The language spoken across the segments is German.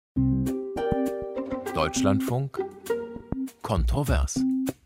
Deutschlandfunk Kontrovers.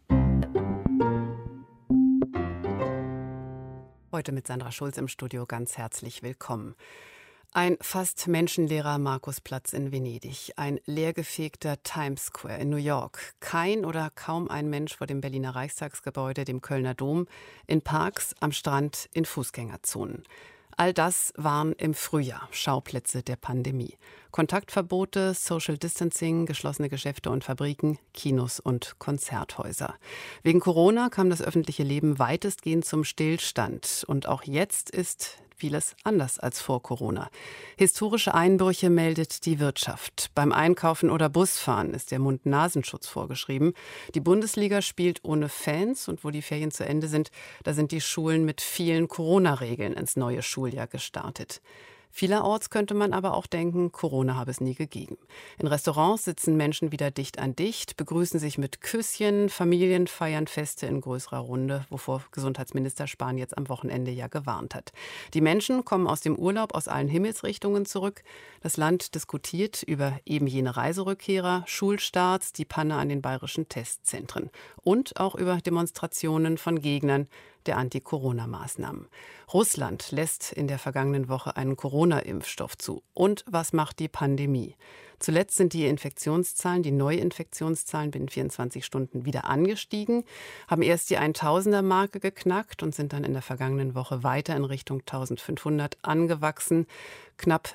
Heute mit Sandra Schulz im Studio ganz herzlich willkommen. Ein fast menschenleerer Markusplatz in Venedig, ein leergefegter Times Square in New York, kein oder kaum ein Mensch vor dem Berliner Reichstagsgebäude, dem Kölner Dom, in Parks, am Strand, in Fußgängerzonen. All das waren im Frühjahr Schauplätze der Pandemie. Kontaktverbote, Social Distancing, geschlossene Geschäfte und Fabriken, Kinos und Konzerthäuser. Wegen Corona kam das öffentliche Leben weitestgehend zum Stillstand. Und auch jetzt ist vieles anders als vor Corona. Historische Einbrüche meldet die Wirtschaft. Beim Einkaufen oder Busfahren ist der Mund-Nasenschutz vorgeschrieben. Die Bundesliga spielt ohne Fans und wo die Ferien zu Ende sind, da sind die Schulen mit vielen Corona-Regeln ins neue Schuljahr gestartet. Vielerorts könnte man aber auch denken, Corona habe es nie gegeben. In Restaurants sitzen Menschen wieder dicht an dicht, begrüßen sich mit Küsschen, Familien feiern Feste in größerer Runde, wovor Gesundheitsminister Spahn jetzt am Wochenende ja gewarnt hat. Die Menschen kommen aus dem Urlaub aus allen Himmelsrichtungen zurück. Das Land diskutiert über eben jene Reiserückkehrer, Schulstarts, die Panne an den bayerischen Testzentren und auch über Demonstrationen von Gegnern der Anti-Corona-Maßnahmen. Russland lässt in der vergangenen Woche einen Corona-Impfstoff zu. Und was macht die Pandemie? Zuletzt sind die Infektionszahlen, die Neuinfektionszahlen binnen 24 Stunden wieder angestiegen, haben erst die 1000er-Marke geknackt und sind dann in der vergangenen Woche weiter in Richtung 1500 angewachsen. Knapp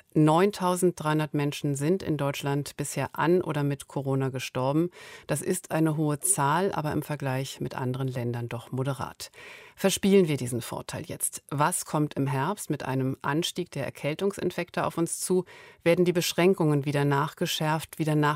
9300 Menschen sind in Deutschland bisher an oder mit Corona gestorben. Das ist eine hohe Zahl, aber im Vergleich mit anderen Ländern doch moderat. Verspielen wir diesen Vorteil jetzt? Was kommt im Herbst mit einem Anstieg der Erkältungsinfekte auf uns zu? Werden die Beschränkungen wieder nachgeschärft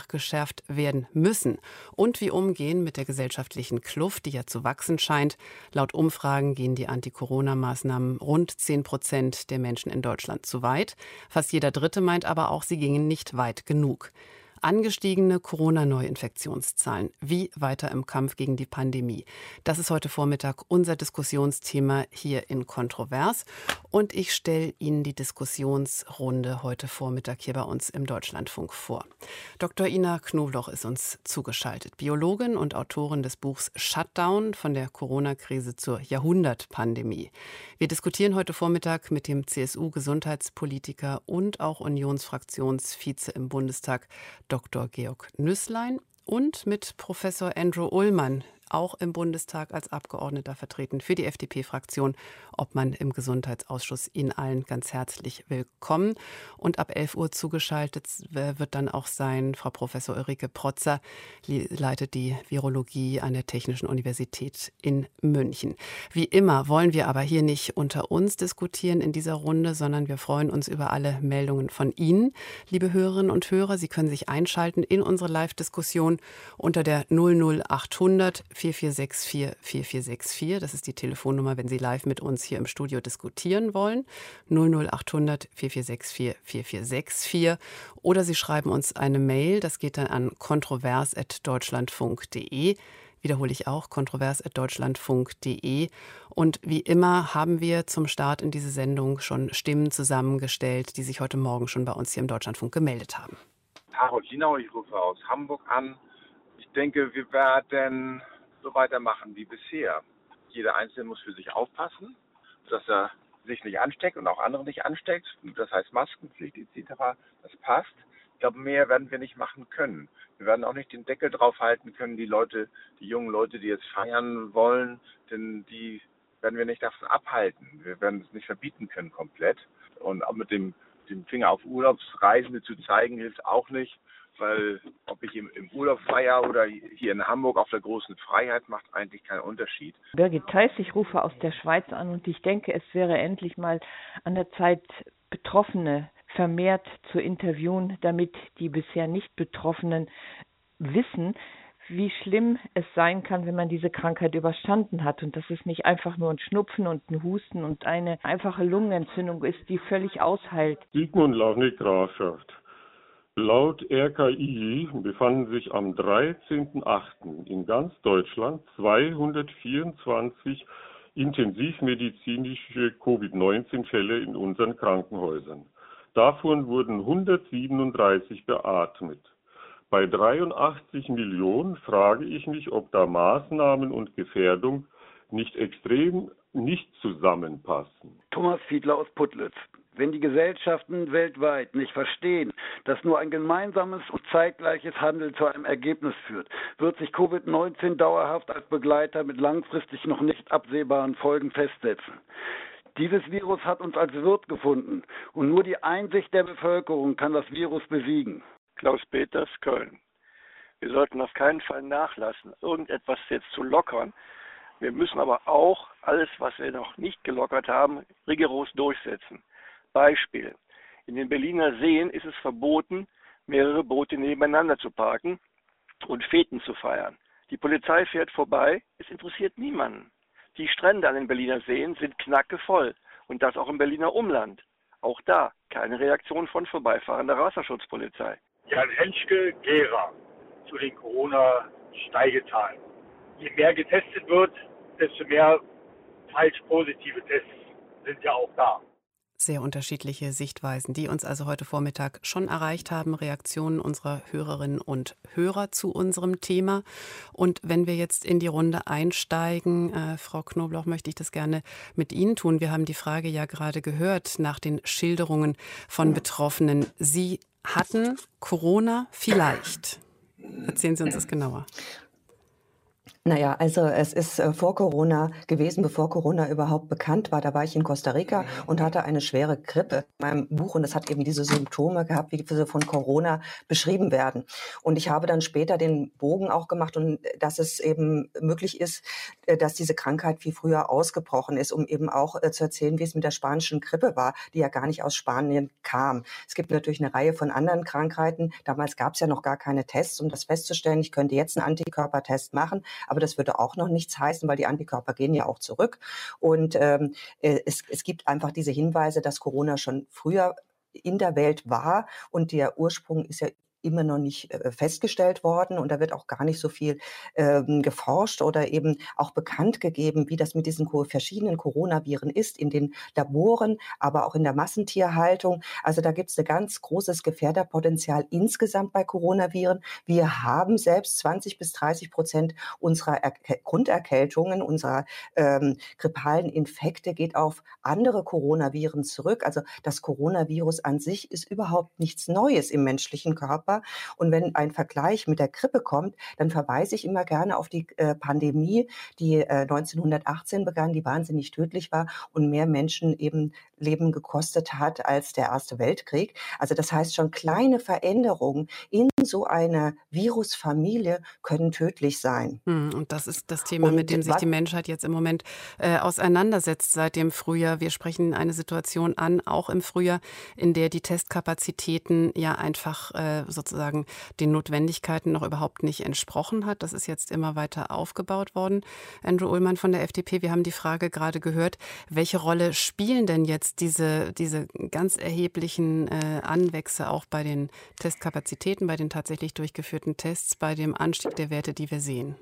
werden müssen? Und wie umgehen mit der gesellschaftlichen Kluft, die ja zu wachsen scheint? Laut Umfragen gehen die Anti-Corona-Maßnahmen rund 10% der Menschen in Deutschland zu weit. Fast jeder Dritte meint aber auch, sie gingen nicht weit genug. Angestiegene Corona-Neuinfektionszahlen. Wie weiter im Kampf gegen die Pandemie? Das ist heute Vormittag unser Diskussionsthema hier in Kontrovers. Und ich stelle Ihnen die Diskussionsrunde heute Vormittag hier bei uns im Deutschlandfunk vor. Dr. Ina Knobloch ist uns zugeschaltet. Biologin und Autorin des Buchs Shutdown von der Corona-Krise zur Jahrhundertpandemie. Wir diskutieren heute Vormittag mit dem CSU-Gesundheitspolitiker und auch Unionsfraktionsvize im Bundestag, Dr. Georg Nüßlein, und mit Professor Andrew Ullmann, auch im Bundestag als Abgeordneter vertreten für die FDP-Fraktion, Obmann im Gesundheitsausschuss. Ihnen allen ganz herzlich willkommen. Und ab 11 Uhr zugeschaltet wird dann auch sein Frau Professor Ulrike Protzer, die leitet die Virologie an der Technischen Universität in München. Wie immer wollen wir aber hier nicht unter uns diskutieren in dieser Runde, sondern wir freuen uns über alle Meldungen von Ihnen, liebe Hörerinnen und Hörer. Sie können sich einschalten in unsere Live-Diskussion unter der 00800 4464 4464. Das ist die Telefonnummer, wenn Sie live mit uns hier im Studio diskutieren wollen. 00800 4464 4464. Oder Sie schreiben uns eine Mail. Das geht dann an kontrovers@deutschlandfunk.de. Wiederhole ich auch, kontrovers@deutschlandfunk.de. Und wie immer haben wir zum Start in diese Sendung schon Stimmen zusammengestellt, die sich heute Morgen schon bei uns hier im Deutschlandfunk gemeldet haben. Harold Linau, ich rufe aus Hamburg an. Ich denke, wir werden so weitermachen wie bisher. Jeder Einzelne muss für sich aufpassen, dass er sich nicht ansteckt und auch andere nicht ansteckt. Das heißt Maskenpflicht etc. Das passt. Ich glaube, mehr werden wir nicht machen können. Wir werden auch nicht den Deckel drauf halten können, die jungen Leute, die jetzt feiern wollen, denn die werden wir nicht davon abhalten. Wir werden es nicht verbieten können komplett. Und auch mit dem Finger auf Urlaubsreisende zu zeigen, hilft auch nicht. Weil ob ich im Urlaub feiere oder hier in Hamburg auf der großen Freiheit, macht eigentlich keinen Unterschied. Birgit Theis, ich rufe aus der Schweiz an und ich denke, es wäre endlich mal an der Zeit, Betroffene vermehrt zu interviewen, damit die bisher nicht Betroffenen wissen, wie schlimm es sein kann, wenn man diese Krankheit überstanden hat und dass es nicht einfach nur ein Schnupfen und ein Husten und eine einfache Lungenentzündung ist, die völlig ausheilt. Sigmund Launig Grafschaft. Laut RKI befanden sich am 13.08. in ganz Deutschland 224 intensivmedizinische Covid-19-Fälle in unseren Krankenhäusern. Davon wurden 137 beatmet. Bei 83 Millionen frage ich mich, ob da Maßnahmen und Gefährdung nicht extrem nicht zusammenpassen. Thomas Fiedler aus Putlitz. Wenn die Gesellschaften weltweit nicht verstehen, dass nur ein gemeinsames und zeitgleiches Handeln zu einem Ergebnis führt, wird sich Covid-19 dauerhaft als Begleiter mit langfristig noch nicht absehbaren Folgen festsetzen. Dieses Virus hat uns als Wirt gefunden und nur die Einsicht der Bevölkerung kann das Virus besiegen. Klaus Peters, Köln. Wir sollten auf keinen Fall nachlassen, irgendetwas jetzt zu lockern. Wir müssen aber auch alles, was wir noch nicht gelockert haben, rigoros durchsetzen. Beispiel. In den Berliner Seen ist es verboten, mehrere Boote nebeneinander zu parken und Feten zu feiern. Die Polizei fährt vorbei, es interessiert niemanden. Die Strände an den Berliner Seen sind knackevoll und das auch im Berliner Umland. Auch da keine Reaktion von vorbeifahrender Wasserschutzpolizei. Jan Henschke, Gera, zu den Corona-Steigezahlen. Je mehr getestet wird, desto mehr falsch positive Tests sind ja auch da. Sehr unterschiedliche Sichtweisen, die uns also heute Vormittag schon erreicht haben, Reaktionen unserer Hörerinnen und Hörer zu unserem Thema. Und wenn wir jetzt in die Runde einsteigen, Frau Knobloch, möchte ich das gerne mit Ihnen tun. Wir haben die Frage ja gerade gehört nach den Schilderungen von Betroffenen. Sie hatten Corona vielleicht. Erzählen Sie uns das genauer. Naja, also es ist vor Corona gewesen, bevor Corona überhaupt bekannt war. Da war ich in Costa Rica und hatte eine schwere Grippe in meinem Buch und es hat eben diese Symptome gehabt, wie sie von Corona beschrieben werden. Und ich habe dann später den Bogen auch gemacht und dass es eben möglich ist, dass diese Krankheit wie früher ausgebrochen ist, um eben auch zu erzählen, wie es mit der spanischen Grippe war, die ja gar nicht aus Spanien kam. Es gibt natürlich eine Reihe von anderen Krankheiten. Damals gab es ja noch gar keine Tests, um das festzustellen. Ich könnte jetzt einen Antikörpertest machen, aber das würde auch noch nichts heißen, weil die Antikörper gehen ja auch zurück. Und es gibt einfach diese Hinweise, dass Corona schon früher in der Welt war und der Ursprung ist ja immer noch nicht festgestellt worden und da wird auch gar nicht so viel geforscht oder eben auch bekannt gegeben, wie das mit diesen verschiedenen Coronaviren ist in den Laboren, aber auch in der Massentierhaltung. Also da gibt es ein ganz großes Gefährderpotenzial insgesamt bei Coronaviren. Wir haben selbst 20-30% unserer Grunderkältungen, unserer grippalen Infekte geht auf andere Coronaviren zurück. Also das Coronavirus an sich ist überhaupt nichts Neues im menschlichen Körper. Und wenn ein Vergleich mit der Grippe kommt, dann verweise ich immer gerne auf die Pandemie, die 1918 begann, die wahnsinnig tödlich war und mehr Menschen eben Leben gekostet hat als der Erste Weltkrieg. Also das heißt, schon kleine Veränderungen in so einer Virusfamilie können tödlich sein. Und das ist das Thema, mit dem sich die Menschheit jetzt im Moment auseinandersetzt seit dem Frühjahr. Wir sprechen eine Situation an, auch im Frühjahr, in der die Testkapazitäten ja einfach sozusagen den Notwendigkeiten noch überhaupt nicht entsprochen hat. Das ist jetzt immer weiter aufgebaut worden. Andrew Ullmann von der FDP, wir haben die Frage gerade gehört, welche Rolle spielen denn jetzt diese ganz erheblichen Anwächse auch bei den Testkapazitäten, bei den tatsächlich durchgeführten Tests, bei dem Anstieg der Werte, die wir sehen?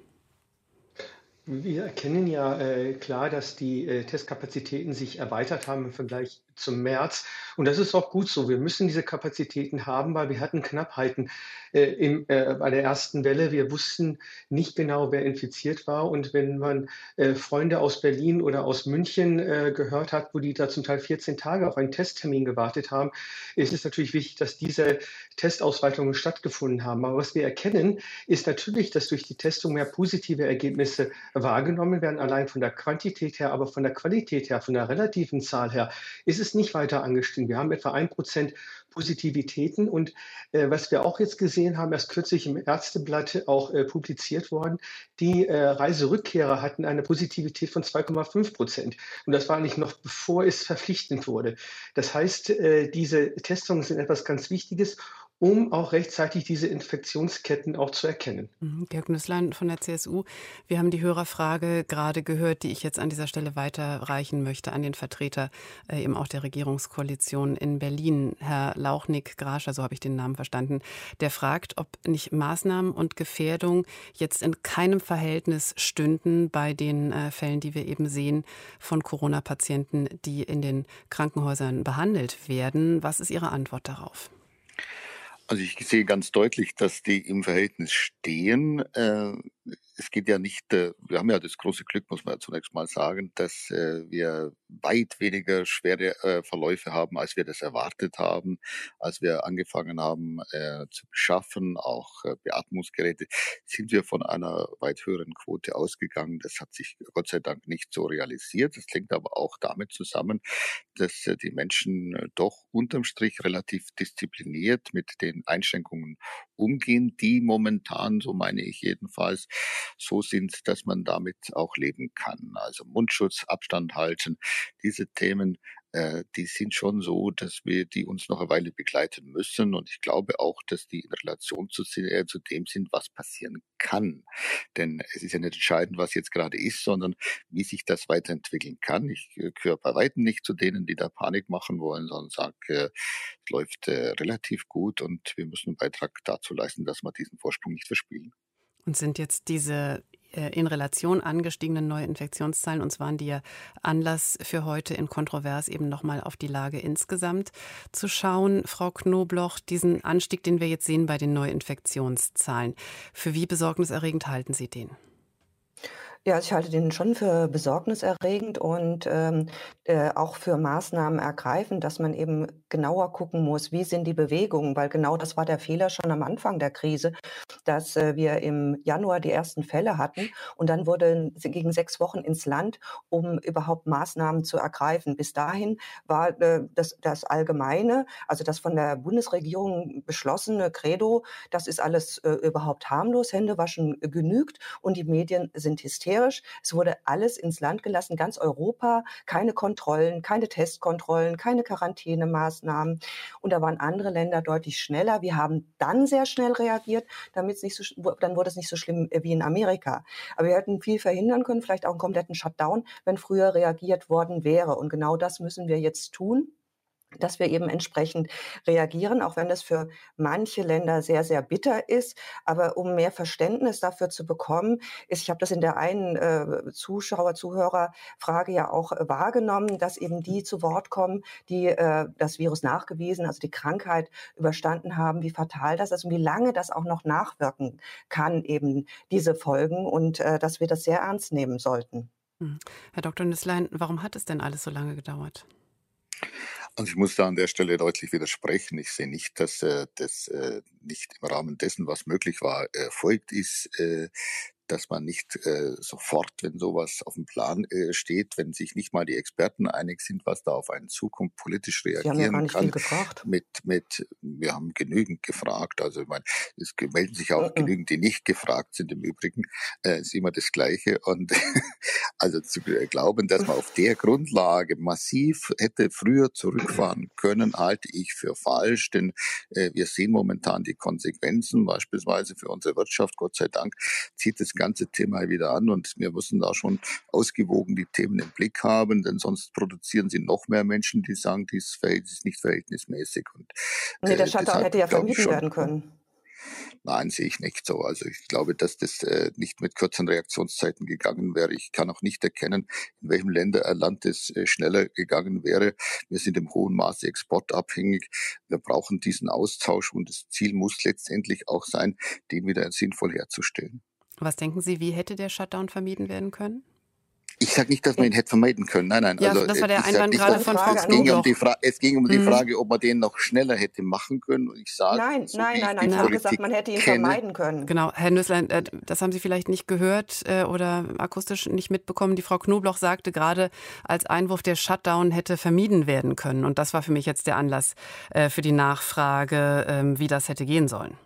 Wir erkennen ja klar, dass die Testkapazitäten sich erweitert haben im Vergleich zum März. Und das ist auch gut so. Wir müssen diese Kapazitäten haben, weil wir hatten Knappheiten bei der ersten Welle. Wir wussten nicht genau, wer infiziert war. Und wenn man Freunde aus Berlin oder aus München gehört hat, wo die da zum Teil 14 Tage auf einen Testtermin gewartet haben, ist es natürlich wichtig, dass diese Testausweitungen stattgefunden haben. Aber was wir erkennen, ist natürlich, dass durch die Testung mehr positive Ergebnisse wahrgenommen werden, allein von der Quantität her, aber von der Qualität her, von der relativen Zahl her, ist es nicht weiter angestiegen. Wir haben etwa 1% Positivitäten und was wir auch jetzt gesehen haben, erst kürzlich im Ärzteblatt auch publiziert worden, die Reiserückkehrer hatten eine Positivität von 2,5%. Und das war eigentlich noch bevor es verpflichtend wurde. Das heißt, diese Testungen sind etwas ganz Wichtiges. um auch rechtzeitig diese Infektionsketten auch zu erkennen. Georg Nüßlein von der CSU. Wir haben die Hörerfrage gerade gehört, die ich jetzt an dieser Stelle weiterreichen möchte an den Vertreter eben auch der Regierungskoalition in Berlin, Herr Lauchnig-Grascher, so habe ich den Namen verstanden, der fragt, ob nicht Maßnahmen und Gefährdung jetzt in keinem Verhältnis stünden bei den Fällen, die wir eben sehen, von Corona-Patienten, die in den Krankenhäusern behandelt werden. Was ist Ihre Antwort darauf? Also ich sehe ganz deutlich, dass die im Verhältnis stehen. Es geht ja nicht, wir haben ja das große Glück, muss man ja zunächst mal sagen, dass wir weit weniger schwere Verläufe haben, als wir das erwartet haben, als wir angefangen haben zu beschaffen, auch Beatmungsgeräte, sind wir von einer weit höheren Quote ausgegangen. Das hat sich Gott sei Dank nicht so realisiert. Das hängt aber auch damit zusammen, dass die Menschen doch unterm Strich relativ diszipliniert mit den Einschränkungen umgehen, die momentan, so meine ich jedenfalls, so sind, dass man damit auch leben kann. Also Mundschutz, Abstand halten, diese Themen, die sind schon so, dass wir die uns noch eine Weile begleiten müssen. Und ich glaube auch, dass die in Relation zu dem sind, was passieren kann. Denn es ist ja nicht entscheidend, was jetzt gerade ist, sondern wie sich das weiterentwickeln kann. Ich gehöre bei weitem nicht zu denen, die da Panik machen wollen, sondern sage, es läuft relativ gut und wir müssen einen Beitrag dazu leisten, dass wir diesen Vorsprung nicht verspielen. Und sind jetzt diese in Relation angestiegenen Neuinfektionszahlen, und zwar waren die ja Anlass für heute in Kontrovers eben nochmal auf die Lage insgesamt zu schauen. Frau Knobloch, diesen Anstieg, den wir jetzt sehen bei den Neuinfektionszahlen, für wie besorgniserregend halten Sie den? Ja, also ich halte den schon für besorgniserregend und auch für Maßnahmen ergreifend, dass man eben genauer gucken muss, wie sind die Bewegungen, weil genau das war der Fehler schon am Anfang der Krise, dass wir im Januar die ersten Fälle hatten und dann wurden sie gegen 6 Wochen ins Land, um überhaupt Maßnahmen zu ergreifen. Bis dahin war das Allgemeine, also das von der Bundesregierung beschlossene Credo, das ist alles überhaupt harmlos, Hände waschen genügt und die Medien sind hysterisch. Es wurde alles ins Land gelassen, ganz Europa, keine Kontrollen, keine Testkontrollen, keine Quarantänemaßnahmen. Und da waren andere Länder deutlich schneller. Wir haben dann sehr schnell reagiert, dann wurde es nicht so schlimm wie in Amerika. Aber wir hätten viel verhindern können, vielleicht auch einen kompletten Shutdown, wenn früher reagiert worden wäre. Und genau das müssen wir jetzt tun, dass wir eben entsprechend reagieren, auch wenn das für manche Länder sehr, sehr bitter ist. Aber um mehr Verständnis dafür zu bekommen, ich habe das in der einen Zuhörerfrage ja auch wahrgenommen, dass eben die zu Wort kommen, die das Virus nachgewiesen, also die Krankheit überstanden haben, wie fatal das ist und wie lange das auch noch nachwirken kann, eben diese Folgen und dass wir das sehr ernst nehmen sollten. Herr Dr. Nüßlein, warum hat es denn alles so lange gedauert? Also ich muss da an der Stelle deutlich widersprechen. Ich sehe nicht, dass das nicht im Rahmen dessen, was möglich war, erfolgt ist, dass man nicht sofort, wenn sowas auf dem Plan steht, wenn sich nicht mal die Experten einig sind, was da auf einen zukommt, politisch reagieren kann. Sie haben ja gar nicht viel gefragt. Wir haben genügend gefragt. Also ich meine, es melden sich auch genügend, die nicht gefragt sind. Im Übrigen ist immer das Gleiche. Und also zu glauben, dass man auf der Grundlage massiv hätte früher zurückfahren können, halte ich für falsch. Denn wir sehen momentan die Konsequenzen, beispielsweise für unsere Wirtschaft. Gott sei Dank zieht das ganze Thema wieder an und wir müssen da schon ausgewogen die Themen im Blick haben, denn sonst produzieren sie noch mehr Menschen, die sagen, dieses Verhältnis ist nicht verhältnismäßig. Und, der Shutdown hätte ja vermieden werden können. Nein, sehe ich nicht so. Also ich glaube, dass das nicht mit kürzeren Reaktionszeiten gegangen wäre. Ich kann auch nicht erkennen, in welchem Land es schneller gegangen wäre. Wir sind im hohen Maße exportabhängig. Wir brauchen diesen Austausch und das Ziel muss letztendlich auch sein, den wieder sinnvoll herzustellen. Was denken Sie, wie hätte der Shutdown vermieden werden können? Ich sage nicht, dass man ihn hätte vermeiden können. Nein. Ja, also, das war der Einwand gerade von Frau Knobloch. Es ging um die Frage, ob man den noch schneller hätte machen können. Und ich sage, nein. Ich habe gesagt, man hätte ihn vermeiden können. Genau, Herr Nüßlein, das haben Sie vielleicht nicht gehört oder akustisch nicht mitbekommen. Die Frau Knobloch sagte gerade als Einwurf, der Shutdown hätte vermieden werden können. Und das war für mich jetzt der Anlass für die Nachfrage, wie das hätte gehen sollen.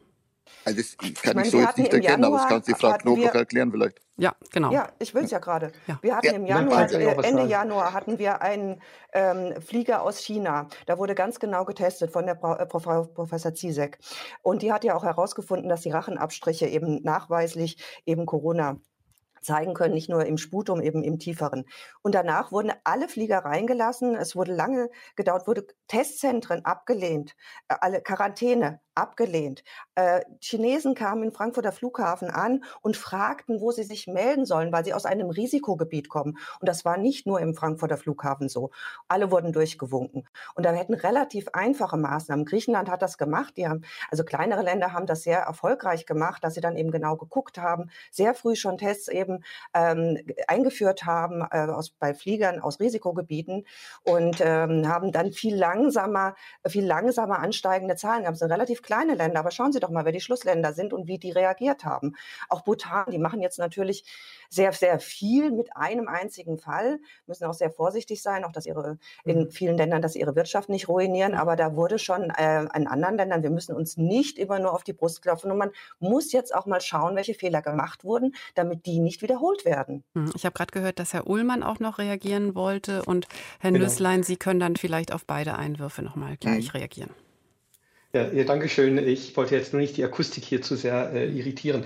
Also das kann ich meine, so wir jetzt hatten nicht im erkennen, aber das kann Januar, die Frau hatten Knoblauch wir, erklären vielleicht. Ja, genau. ja, ich will es ja gerade. Ja. Wir hatten Ja, im Dann Januar, kann ich auch was Ende sagen. Januar hatten wir einen Flieger aus China. Da wurde ganz genau getestet von der Frau Professor Zizek. Und die hat ja auch herausgefunden, dass die Rachenabstriche eben nachweislich eben Corona zeigen können, nicht nur im Sputum, eben im tieferen. Und danach wurden alle Flieger reingelassen. Es wurde lange gedauert, wurde Testzentren abgelehnt, alle Quarantäne abgelehnt. Chinesen kamen in Frankfurter Flughafen an und fragten, wo sie sich melden sollen, weil sie aus einem Risikogebiet kommen. Und das war nicht nur im Frankfurter Flughafen so. Alle wurden durchgewunken. Und da hätten relativ einfache Maßnahmen. Griechenland hat das gemacht. Also kleinere Länder haben das sehr erfolgreich gemacht, dass sie dann eben genau geguckt haben, sehr früh schon Tests eben eingeführt haben bei Fliegern aus Risikogebieten und haben dann viel langsamer ansteigende Zahlen gehabt. Das sind relativ kleine Länder, aber schauen Sie doch mal, wer die Schlussländer sind und wie die reagiert haben. Auch Bhutan, die machen jetzt natürlich sehr, sehr viel mit einem einzigen Fall, müssen auch sehr vorsichtig sein, auch in vielen Ländern, dass sie ihre Wirtschaft nicht ruinieren, aber da wurde schon in anderen Ländern, wir müssen uns nicht immer nur auf die Brust klopfen und man muss jetzt auch mal schauen, welche Fehler gemacht wurden, damit die nicht wiederholt werden. Ich habe gerade gehört, dass Herr Ullmann auch noch reagieren wollte und Herr Genau. Nüßlein, Sie können dann vielleicht auf beide Einwürfe nochmal gleich reagieren. Ja, danke schön. Ich wollte jetzt nur nicht die Akustik hier zu sehr irritieren.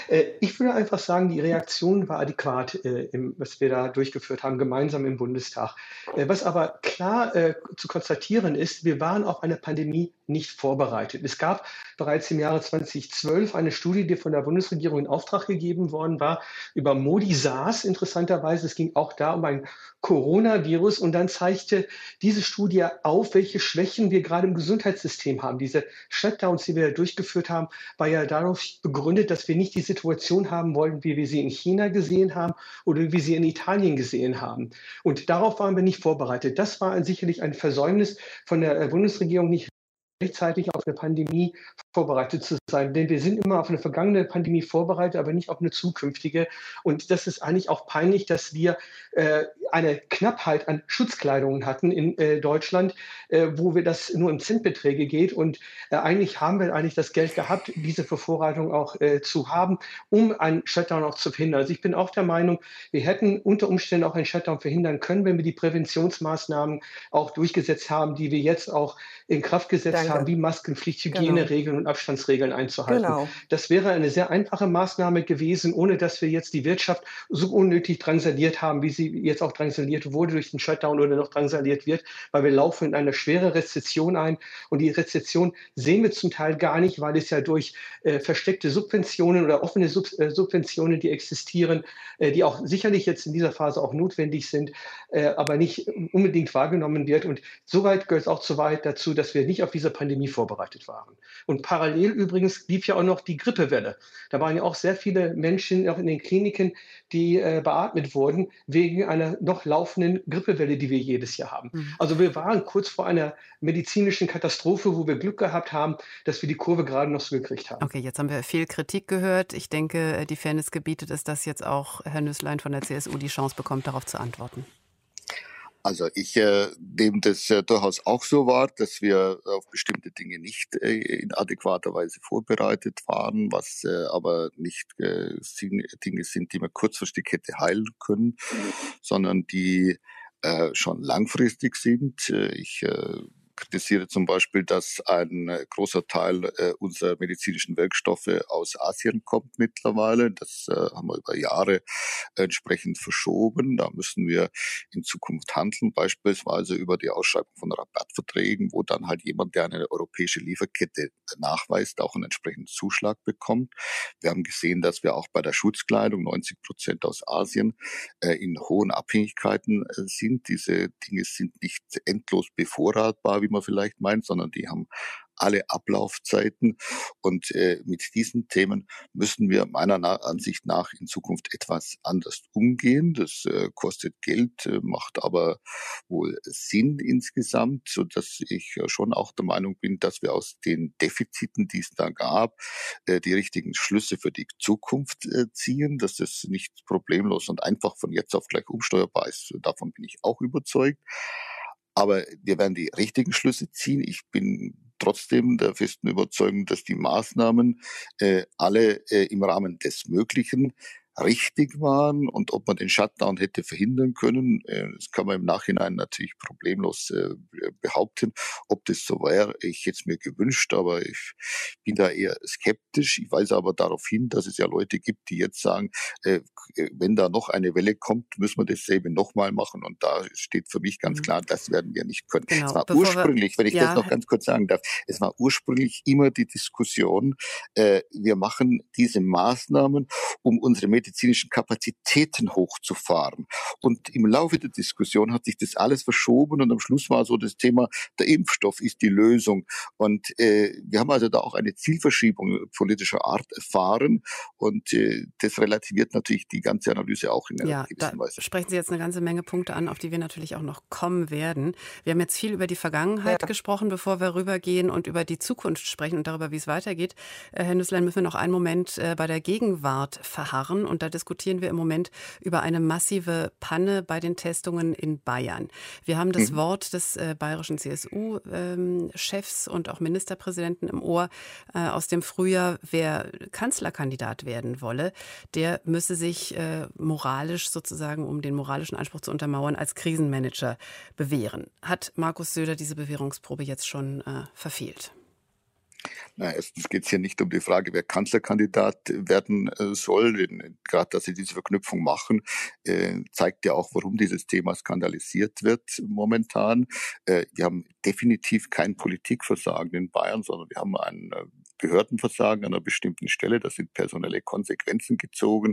Ich würde einfach sagen, die Reaktion war adäquat, was wir da durchgeführt haben, gemeinsam im Bundestag. Was aber klar zu konstatieren ist, wir waren auf eine Pandemie nicht vorbereitet. Es gab bereits im Jahre 2012 eine Studie, die von der Bundesregierung in Auftrag gegeben worden war, über Modi-SARS interessanterweise. Es ging auch da um ein Coronavirus und dann zeigte diese Studie auf, welche Schwächen wir gerade im Gesundheitssystem haben. Diese Shutdowns, die wir durchgeführt haben, war ja darauf begründet, dass wir nicht die Situation haben wollen, wie wir sie in China gesehen haben oder wie wir sie in Italien gesehen haben. Und darauf waren wir nicht vorbereitet. Das war sicherlich ein Versäumnis von der Bundesregierung, nicht rechtzeitig auf eine Pandemie vorbereitet zu sein. Denn wir sind immer auf eine vergangene Pandemie vorbereitet, aber nicht auf eine zukünftige. Und das ist eigentlich auch peinlich, dass wir eine Knappheit an Schutzkleidungen hatten in Deutschland, wo wir das nur in Centbeträge geht. Und eigentlich haben wir eigentlich das Geld gehabt, diese Vorbereitung auch zu haben, um einen Shutdown auch zu verhindern. Also ich bin auch der Meinung, wir hätten unter Umständen auch einen Shutdown verhindern können, wenn wir die Präventionsmaßnahmen auch durchgesetzt haben, die wir jetzt auch in Kraft gesetzt haben, wie Maskenpflicht, Hygieneregeln und Abstandsregeln einzuhalten. Genau. Das wäre eine sehr einfache Maßnahme gewesen, ohne dass wir jetzt die Wirtschaft so unnötig drangsaliert haben, wie sie jetzt auch drangsaliert wurde durch den Shutdown oder noch drangsaliert wird, weil wir laufen in eine schwere Rezession ein und die Rezession sehen wir zum Teil gar nicht, weil es ja durch versteckte Subventionen oder offene Subventionen, die existieren, die auch sicherlich jetzt in dieser Phase auch notwendig sind, aber nicht unbedingt wahrgenommen wird. Und soweit gehört es auch zu weit dazu, dass wir nicht auf diese Pandemie vorbereitet waren. Und parallel übrigens lief ja auch noch die Grippewelle. Da waren ja auch sehr viele Menschen auch in den Kliniken, die beatmet wurden wegen einer noch laufenden Grippewelle, die wir jedes Jahr haben. Also wir waren kurz vor einer medizinischen Katastrophe, wo wir Glück gehabt haben, dass wir die Kurve gerade noch so gekriegt haben. Okay, jetzt haben wir viel Kritik gehört. Ich denke, die Fairness gebietet es, dass jetzt auch Herr Nüßlein von der CSU die Chance bekommt, darauf zu antworten. Also ich nehme das durchaus auch so wahr, dass wir auf bestimmte Dinge nicht in adäquater Weise vorbereitet waren, was aber nicht Dinge sind, die man kurzfristig hätte heilen können, sondern die schon langfristig sind. Ich kritisiere zum Beispiel, dass ein großer Teil unserer medizinischen Wirkstoffe aus Asien kommt mittlerweile. Das haben wir über Jahre entsprechend verschoben. Da müssen wir in Zukunft handeln, beispielsweise über die Ausschreibung von Rabattverträgen, wo dann halt jemand, der eine europäische Lieferkette nachweist, auch einen entsprechenden Zuschlag bekommt. Wir haben gesehen, dass wir auch bei der Schutzkleidung 90% aus Asien in hohen Abhängigkeiten sind. Diese Dinge sind nicht endlos bevorratbar, wie man vielleicht meint, sondern die haben alle Ablaufzeiten. Und mit diesen Themen müssen wir meiner Ansicht nach in Zukunft etwas anders umgehen. Das kostet Geld, macht aber wohl Sinn insgesamt, sodass ich schon auch der Meinung bin, dass wir aus den Defiziten, die es da gab, die richtigen Schlüsse für die Zukunft ziehen, dass das nicht problemlos und einfach von jetzt auf gleich umsteuerbar ist. Davon bin ich auch überzeugt. Aber wir werden die richtigen Schlüsse ziehen. Ich bin trotzdem der festen Überzeugung, dass die Maßnahmen alle im Rahmen des Möglichen richtig waren, und ob man den Shutdown hätte verhindern können, das kann man im Nachhinein natürlich problemlos behaupten. Ob das so wäre, ich hätte es mir gewünscht, aber ich bin da eher skeptisch. Ich weise aber darauf hin, dass es ja Leute gibt, die jetzt sagen, wenn da noch eine Welle kommt, müssen wir dasselbe nochmal machen, und da steht für mich ganz klar, das werden wir nicht können. Genau. Es war ursprünglich, wenn ich das noch ganz kurz sagen darf, es war ursprünglich immer die Diskussion, wir machen diese Maßnahmen, um unsere medizinischen Kapazitäten hochzufahren. Und im Laufe der Diskussion hat sich das alles verschoben, und am Schluss war so das Thema, der Impfstoff ist die Lösung. Und wir haben also da auch eine Zielverschiebung politischer Art erfahren, und das relativiert natürlich die ganze Analyse auch in einer gewissen Weise. Sprechen Sie jetzt eine ganze Menge Punkte an, auf die wir natürlich auch noch kommen werden. Wir haben jetzt viel über die Vergangenheit gesprochen, bevor wir rübergehen und über die Zukunft sprechen und darüber, wie es weitergeht. Herr Nüßlein, müssen wir noch einen Moment bei der Gegenwart verharren, und da diskutieren wir im Moment über eine massive Panne bei den Testungen in Bayern. Wir haben das Wort des bayerischen CSU-Chefs und auch Ministerpräsidenten im Ohr aus dem Frühjahr: Wer Kanzlerkandidat werden wolle, der müsse sich moralisch sozusagen, um den moralischen Anspruch zu untermauern, als Krisenmanager bewähren. Hat Markus Söder diese Bewährungsprobe jetzt schon verfehlt? Na, erstens geht es hier nicht um die Frage, wer Kanzlerkandidat werden soll. Gerade, dass Sie diese Verknüpfung machen, zeigt ja auch, warum dieses Thema skandalisiert wird momentan. Wir haben definitiv kein Politikversagen in Bayern, sondern wir haben ein Behördenversagen an einer bestimmten Stelle. Da sind personelle Konsequenzen gezogen.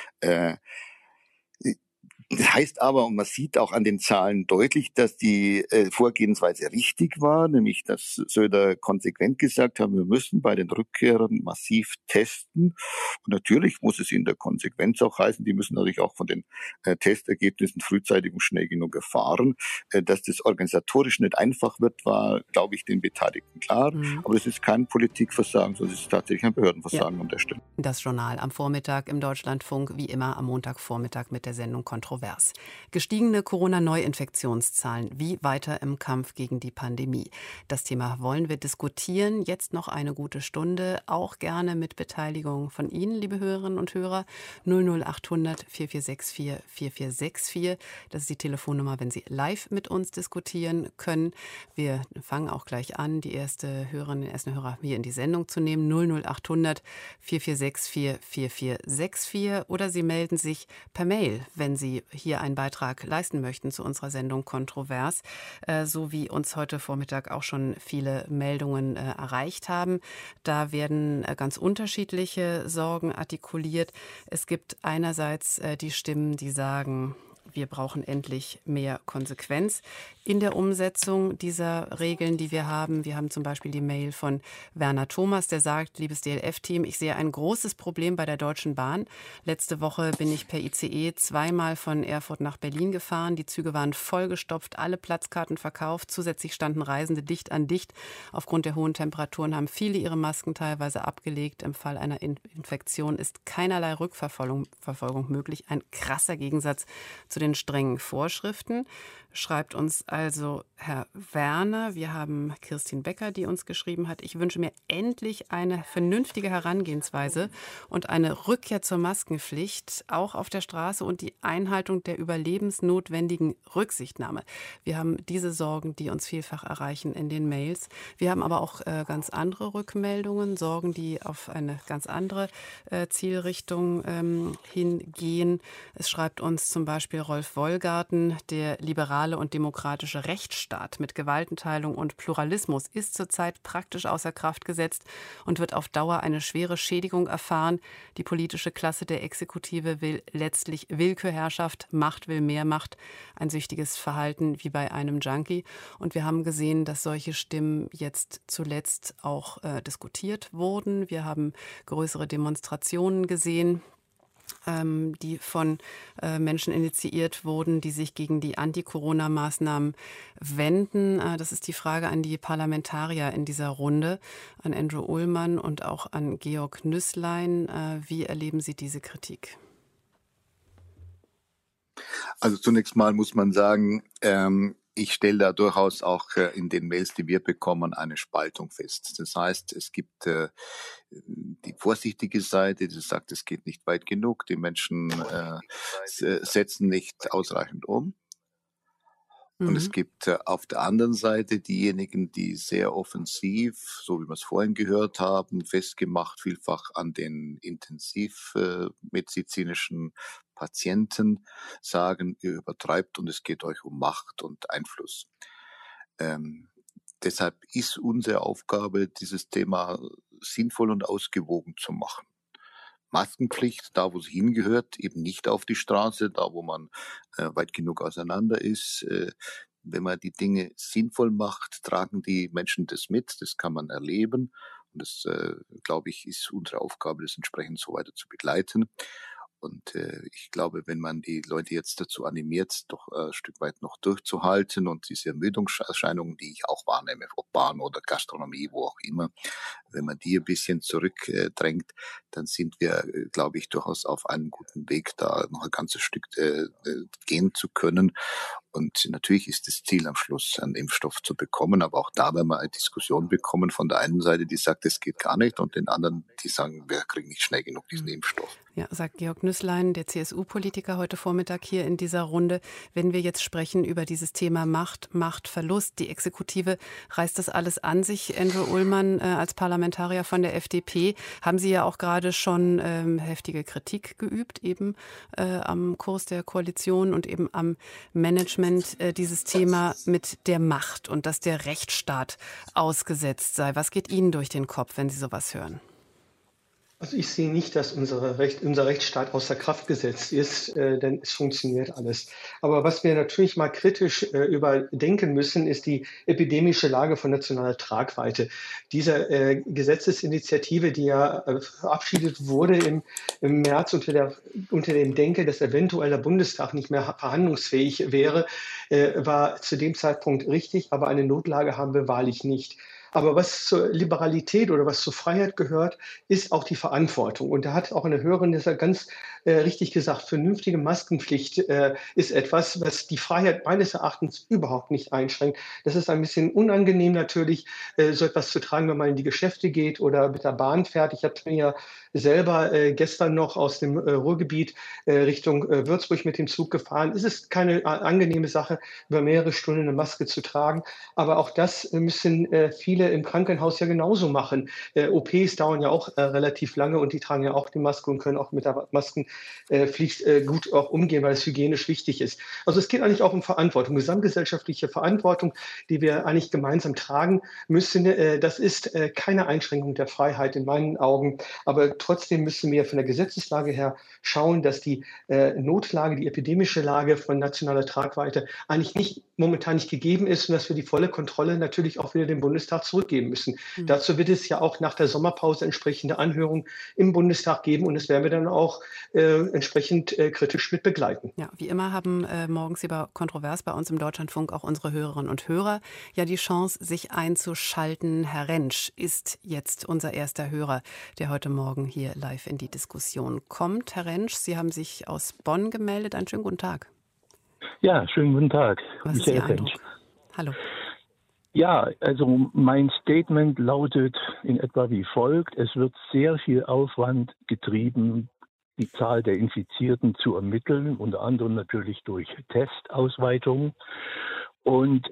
Das heißt aber, und man sieht auch an den Zahlen deutlich, dass die Vorgehensweise richtig war, nämlich dass Söder konsequent gesagt haben, wir müssen bei den Rückkehrern massiv testen. Und natürlich muss es in der Konsequenz auch heißen, die müssen natürlich auch von den Testergebnissen frühzeitig und schnell genug erfahren. Dass das organisatorisch nicht einfach wird, war, glaube ich, den Beteiligten klar. Aber es ist kein Politikversagen, sondern es ist tatsächlich ein Behördenversagen an der Stelle. Das Journal am Vormittag im Deutschlandfunk, wie immer am Montagvormittag mit der Sendung Kontrovers. Gestiegene Corona-Neuinfektionszahlen, wie weiter im Kampf gegen die Pandemie. Das Thema wollen wir diskutieren. Jetzt noch eine gute Stunde, auch gerne mit Beteiligung von Ihnen, liebe Hörerinnen und Hörer. 00800 4464 4464. Das ist die Telefonnummer, wenn Sie live mit uns diskutieren können. Wir fangen auch gleich an, die erste Hörerin, den ersten Hörer hier in die Sendung zu nehmen. 00800 4464 4464. Oder Sie melden sich per Mail, wenn Sie hier einen Beitrag leisten möchten zu unserer Sendung Kontrovers, so wie uns heute Vormittag auch schon viele Meldungen erreicht haben. Da werden ganz unterschiedliche Sorgen artikuliert. Es gibt einerseits die Stimmen, die sagen, wir brauchen endlich mehr Konsequenz in der Umsetzung dieser Regeln, die wir haben. Wir haben zum Beispiel die Mail von Werner Thomas, der sagt: Liebes DLF-Team, ich sehe ein großes Problem bei der Deutschen Bahn. Letzte Woche bin ich per ICE zweimal von Erfurt nach Berlin gefahren. Die Züge waren vollgestopft, alle Platzkarten verkauft. Zusätzlich standen Reisende dicht an dicht. Aufgrund der hohen Temperaturen haben viele ihre Masken teilweise abgelegt. Im Fall einer Infektion ist keinerlei Rückverfolgung möglich. Ein krasser Gegensatz zu den strengen Vorschriften. Schreibt uns also Herr Werner. Wir haben Kirstin Becker, die uns geschrieben hat: Ich wünsche mir endlich eine vernünftige Herangehensweise und eine Rückkehr zur Maskenpflicht, auch auf der Straße, und die Einhaltung der überlebensnotwendigen Rücksichtnahme. Wir haben diese Sorgen, die uns vielfach erreichen in den Mails. Wir haben aber auch ganz andere Rückmeldungen, Sorgen, die auf eine ganz andere Zielrichtung hingehen. Es schreibt uns zum Beispiel Rolf Wollgarten: Der liberale und demokratische Rechtsstaat mit Gewaltenteilung und Pluralismus ist zurzeit praktisch außer Kraft gesetzt und wird auf Dauer eine schwere Schädigung erfahren. Die politische Klasse der Exekutive will letztlich Willkürherrschaft, Macht will mehr Macht, ein süchtiges Verhalten wie bei einem Junkie. Und wir haben gesehen, dass solche Stimmen jetzt zuletzt auch diskutiert wurden. Wir haben größere Demonstrationen gesehen, die von Menschen initiiert wurden, die sich gegen die Anti-Corona-Maßnahmen wenden. Das ist die Frage an die Parlamentarier in dieser Runde, an Andrew Ullmann und auch an Georg Nüßlein. Wie erleben Sie diese Kritik? Also zunächst mal muss man sagen, Ich stelle da durchaus auch in den Mails, die wir bekommen, eine Spaltung fest. Das heißt, es gibt die vorsichtige Seite, die sagt, es geht nicht weit genug, die Menschen setzen nicht ausreichend um. Und es gibt auf der anderen Seite diejenigen, die sehr offensiv, so wie wir es vorhin gehört haben, festgemacht vielfach an den intensivmedizinischen Patienten, sagen, ihr übertreibt und es geht euch um Macht und Einfluss. Deshalb ist unsere Aufgabe, dieses Thema sinnvoll und ausgewogen zu machen. Maskenpflicht, da wo sie hingehört, eben nicht auf die Straße, da wo man weit genug auseinander ist. Wenn man die Dinge sinnvoll macht, tragen die Menschen das mit, das kann man erleben. Und das, glaube ich, ist unsere Aufgabe, das entsprechend so weiter zu begleiten. Und ich glaube, wenn man die Leute jetzt dazu animiert, doch ein Stück weit noch durchzuhalten und diese Ermüdungserscheinungen, die ich auch wahrnehme, ob Bahn oder Gastronomie, wo auch immer, wenn man die ein bisschen zurückdrängt, dann sind wir, glaube ich, durchaus auf einem guten Weg, da noch ein ganzes Stück gehen zu können. Und natürlich ist das Ziel am Schluss, einen Impfstoff zu bekommen. Aber auch da werden wir eine Diskussion bekommen von der einen Seite, die sagt, es geht gar nicht, und den anderen, die sagen, wir kriegen nicht schnell genug diesen Impfstoff. Ja, sagt Georg Nüßlein, der CSU-Politiker, heute Vormittag hier in dieser Runde. Wenn wir jetzt sprechen über dieses Thema Macht, Machtverlust, die Exekutive reißt das alles an sich. Andrew Ullmann als Parlamentarier von der FDP, haben Sie ja auch gerade schon heftige Kritik geübt, eben am Kurs der Koalition und eben am Management dieses Thema mit der Macht und dass der Rechtsstaat ausgesetzt sei. Was geht Ihnen durch den Kopf, wenn Sie sowas hören? Also ich sehe nicht, dass unser Rechtsstaat außer Kraft gesetzt ist, denn es funktioniert alles. Aber was wir natürlich mal kritisch überdenken müssen, ist die epidemische Lage von nationaler Tragweite. Diese Gesetzesinitiative, die ja verabschiedet wurde im März unter dem Denken, dass eventuell der Bundestag nicht mehr verhandlungsfähig wäre, war zu dem Zeitpunkt richtig, aber eine Notlage haben wir wahrlich nicht. Aber was zur Liberalität oder was zur Freiheit gehört, ist auch die Verantwortung. Und da hat auch eine Hörerin das ja ganz richtig gesagt, vernünftige Maskenpflicht ist etwas, was die Freiheit meines Erachtens überhaupt nicht einschränkt. Das ist ein bisschen unangenehm natürlich, so etwas zu tragen, wenn man in die Geschäfte geht oder mit der Bahn fährt. Ich habe mir ja selber gestern noch aus dem Ruhrgebiet Richtung Würzburg mit dem Zug gefahren. Es ist keine angenehme Sache, über mehrere Stunden eine Maske zu tragen. Aber auch das müssen viele im Krankenhaus ja genauso machen. OPs dauern ja auch relativ lange und die tragen ja auch die Maske und können auch mit der Maskenpflicht gut auch umgehen, weil es hygienisch wichtig ist. Also es geht eigentlich auch um Verantwortung, gesamtgesellschaftliche Verantwortung, die wir eigentlich gemeinsam tragen müssen. Das ist keine Einschränkung der Freiheit in meinen Augen, aber trotzdem müssen wir von der Gesetzeslage her schauen, dass die Notlage, die epidemische Lage von nationaler Tragweite eigentlich momentan nicht gegeben ist und dass wir die volle Kontrolle natürlich auch wieder dem Bundestag zurückgeben müssen. Dazu wird es ja auch nach der Sommerpause entsprechende Anhörungen im Bundestag geben und das werden wir dann auch entsprechend kritisch mit begleiten. Ja, wie immer haben morgens über Kontrovers bei uns im Deutschlandfunk auch unsere Hörerinnen und Hörer ja die Chance, sich einzuschalten. Herr Rentsch ist jetzt unser erster Hörer, der heute Morgen hier live in die Diskussion kommt. Herr Rentsch, Sie haben sich aus Bonn gemeldet. Einen schönen guten Tag. Ja, schönen guten Tag. Was ist Ihr Eindruck? Hallo. Ja, also mein Statement lautet in etwa wie folgt. Es wird sehr viel Aufwand getrieben, die Zahl der Infizierten zu ermitteln, unter anderem natürlich durch Testausweitung. Und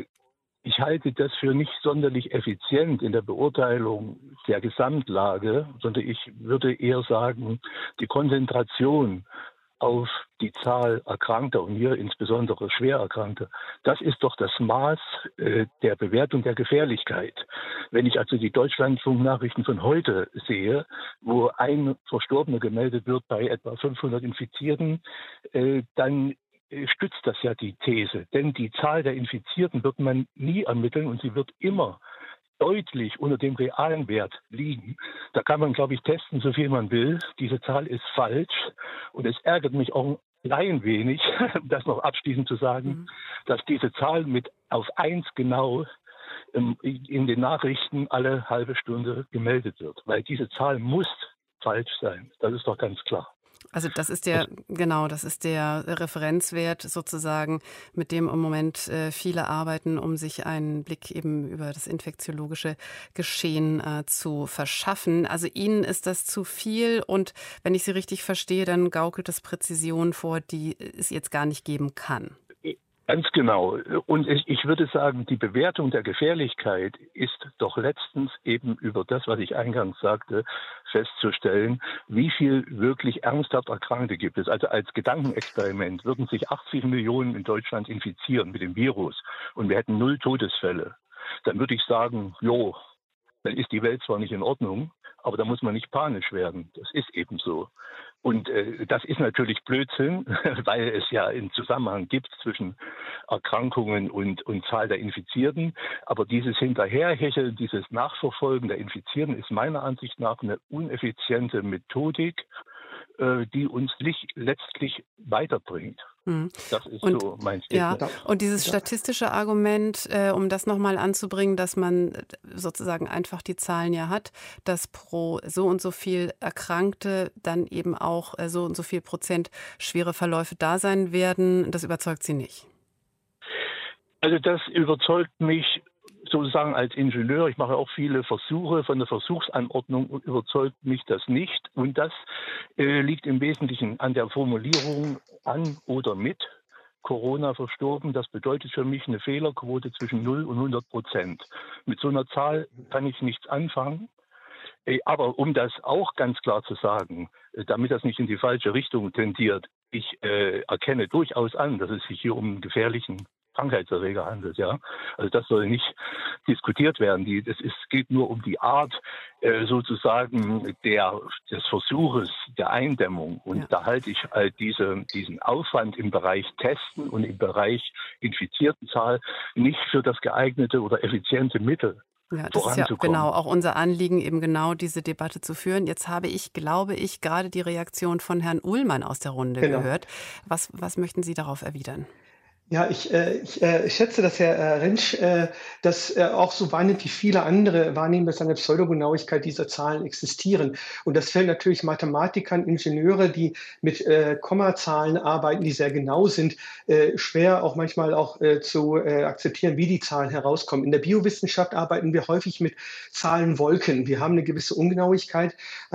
ich halte das für nicht sonderlich effizient in der Beurteilung der Gesamtlage, sondern ich würde eher sagen, die Konzentration auf die Zahl Erkrankter und hier insbesondere Schwererkrankter, das ist doch das Maß der Bewertung der Gefährlichkeit. Wenn ich also die Deutschlandfunk-Nachrichten von heute sehe, wo ein Verstorbener gemeldet wird bei etwa 500 Infizierten, dann stützt das ja die These. Denn die Zahl der Infizierten wird man nie ermitteln und sie wird immer deutlich unter dem realen Wert liegen. Da kann man, glaube ich, testen, so viel man will. Diese Zahl ist falsch und es ärgert mich auch ein wenig, das noch abschließend zu sagen, dass diese Zahl mit auf 1 genau in den Nachrichten alle halbe Stunde gemeldet wird. Weil diese Zahl muss falsch sein. Das ist doch ganz klar. Also das ist der Referenzwert sozusagen, mit dem im Moment viele arbeiten, um sich einen Blick eben über das infektiologische Geschehen zu verschaffen. Also Ihnen ist das zu viel und wenn ich Sie richtig verstehe, dann gaukelt es Präzision vor, die es jetzt gar nicht geben kann. Ganz genau. Und ich würde sagen, die Bewertung der Gefährlichkeit ist doch letztens eben über das, was ich eingangs sagte, festzustellen, wie viel wirklich ernsthaft Erkrankte gibt es. Also als Gedankenexperiment würden sich 80 Millionen in Deutschland infizieren mit dem Virus und wir hätten 0 Todesfälle. Dann würde ich sagen, dann ist die Welt zwar nicht in Ordnung, aber da muss man nicht panisch werden. Das ist eben so. Und das ist natürlich Blödsinn, weil es ja einen Zusammenhang gibt zwischen Erkrankungen und Zahl der Infizierten. Aber dieses Hinterherhecheln, dieses Nachverfolgen der Infizierten ist meiner Ansicht nach eine uneffiziente Methodik, die uns letztlich weiterbringt. Das ist so mein Statement. Ja, und dieses statistische Argument, um das nochmal anzubringen, dass man sozusagen einfach die Zahlen ja hat, dass pro so und so viel Erkrankte dann eben auch so und so viel Prozent schwere Verläufe da sein werden, das überzeugt Sie nicht? Also das überzeugt mich sozusagen als Ingenieur. Ich mache auch viele Versuche. Von der Versuchsanordnung überzeugt mich das nicht. Und das liegt im Wesentlichen an der Formulierung an oder mit Corona verstorben. Das bedeutet für mich eine Fehlerquote zwischen 0 und 100%. Mit so einer Zahl kann ich nichts anfangen. Aber um das auch ganz klar zu sagen, damit das nicht in die falsche Richtung tendiert, ich erkenne durchaus an, dass es sich hier um einen gefährlichen Krankheitserreger handelt, ja. Also das soll nicht diskutiert werden. Es geht nur um die Art sozusagen des Versuches der Eindämmung. Und da halte ich halt diesen Aufwand im Bereich Testen und im Bereich Infiziertenzahl nicht für das geeignete oder effiziente Mittel. Ja, das ist ja genau auch unser Anliegen, eben genau diese Debatte zu führen. Jetzt habe ich, glaube ich, gerade die Reaktion von Herrn Uhlmann aus der Runde gehört. Was möchten Sie darauf erwidern? Ja, ich schätze, dass Herr Rentsch das auch so wahrnimmt, wie viele andere wahrnehmen, dass eine Pseudogenauigkeit dieser Zahlen existieren. Und das fällt natürlich Mathematikern, Ingenieure, die mit Kommazahlen arbeiten, die sehr genau sind, schwer auch manchmal auch zu akzeptieren, wie die Zahlen herauskommen. In der Biowissenschaft arbeiten wir häufig mit Zahlenwolken. Wir haben eine gewisse Ungenauigkeit.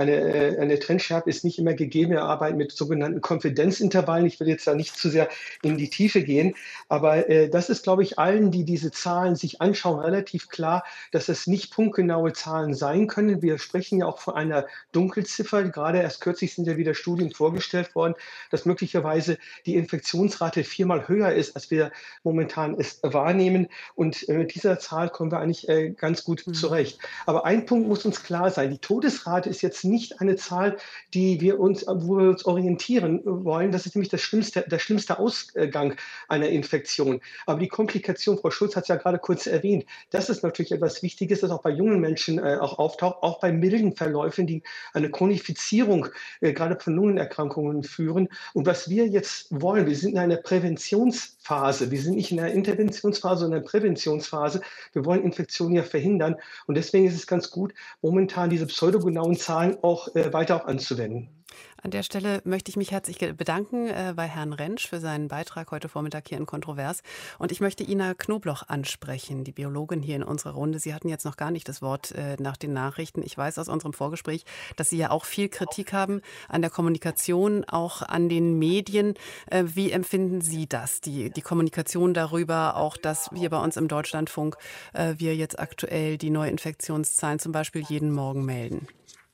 Eine Trendschärfe ist nicht immer gegeben. Wir arbeiten mit sogenannten Konfidenzintervallen. Ich will jetzt da nicht zu sehr in die Tiefe gehen. Aber das ist, glaube ich, allen, die diese Zahlen sich anschauen, relativ klar, dass das nicht punktgenaue Zahlen sein können. Wir sprechen ja auch von einer Dunkelziffer. Gerade erst kürzlich sind ja wieder Studien vorgestellt worden, dass möglicherweise die Infektionsrate 4-mal höher ist, als wir momentan es wahrnehmen. Und mit dieser Zahl kommen wir eigentlich ganz gut zurecht. Aber ein Punkt muss uns klar sein. Die Todesrate ist jetzt nicht eine Zahl, wo wir uns orientieren wollen. Das ist nämlich der schlimmste Ausgang einer Infektion. Aber die Komplikation, Frau Schulz hat es ja gerade kurz erwähnt, das ist natürlich etwas Wichtiges, das auch bei jungen Menschen auch auftaucht, auch bei milden Verläufen, die eine Chronifizierung gerade von Lungenerkrankungen führen. Und was wir jetzt wollen, wir sind in einer Präventionsphase. Wir sind nicht in einer Interventionsphase, sondern in einer Präventionsphase. Wir wollen Infektionen ja verhindern. Und deswegen ist es ganz gut, momentan diese pseudogenauen Zahlen auch weiter anzuwenden. An der Stelle möchte ich mich herzlich bedanken bei Herrn Rentsch für seinen Beitrag heute Vormittag hier in Kontrovers. Und ich möchte Ina Knobloch ansprechen, die Biologin hier in unserer Runde. Sie hatten jetzt noch gar nicht das Wort nach den Nachrichten. Ich weiß aus unserem Vorgespräch, dass Sie ja auch viel Kritik haben an der Kommunikation, auch an den Medien. Wie empfinden Sie das, die Kommunikation darüber, auch dass wir bei uns im Deutschlandfunk wir jetzt aktuell die Neuinfektionszahlen zum Beispiel jeden Morgen melden?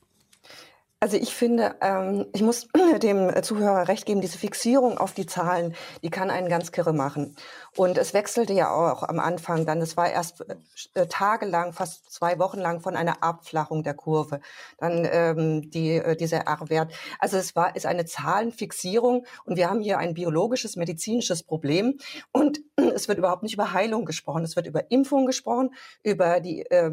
Also ich finde, ich muss dem Zuhörer recht geben, diese Fixierung auf die Zahlen, die kann einen ganz kirre machen. Und es wechselte ja auch am Anfang dann, es war erst tagelang, fast 2 Wochen lang von einer Abflachung der Kurve, dann dieser R-Wert. Also ist eine Zahlenfixierung und wir haben hier ein biologisches, medizinisches Problem und es wird überhaupt nicht über Heilung gesprochen, es wird über Impfung gesprochen, über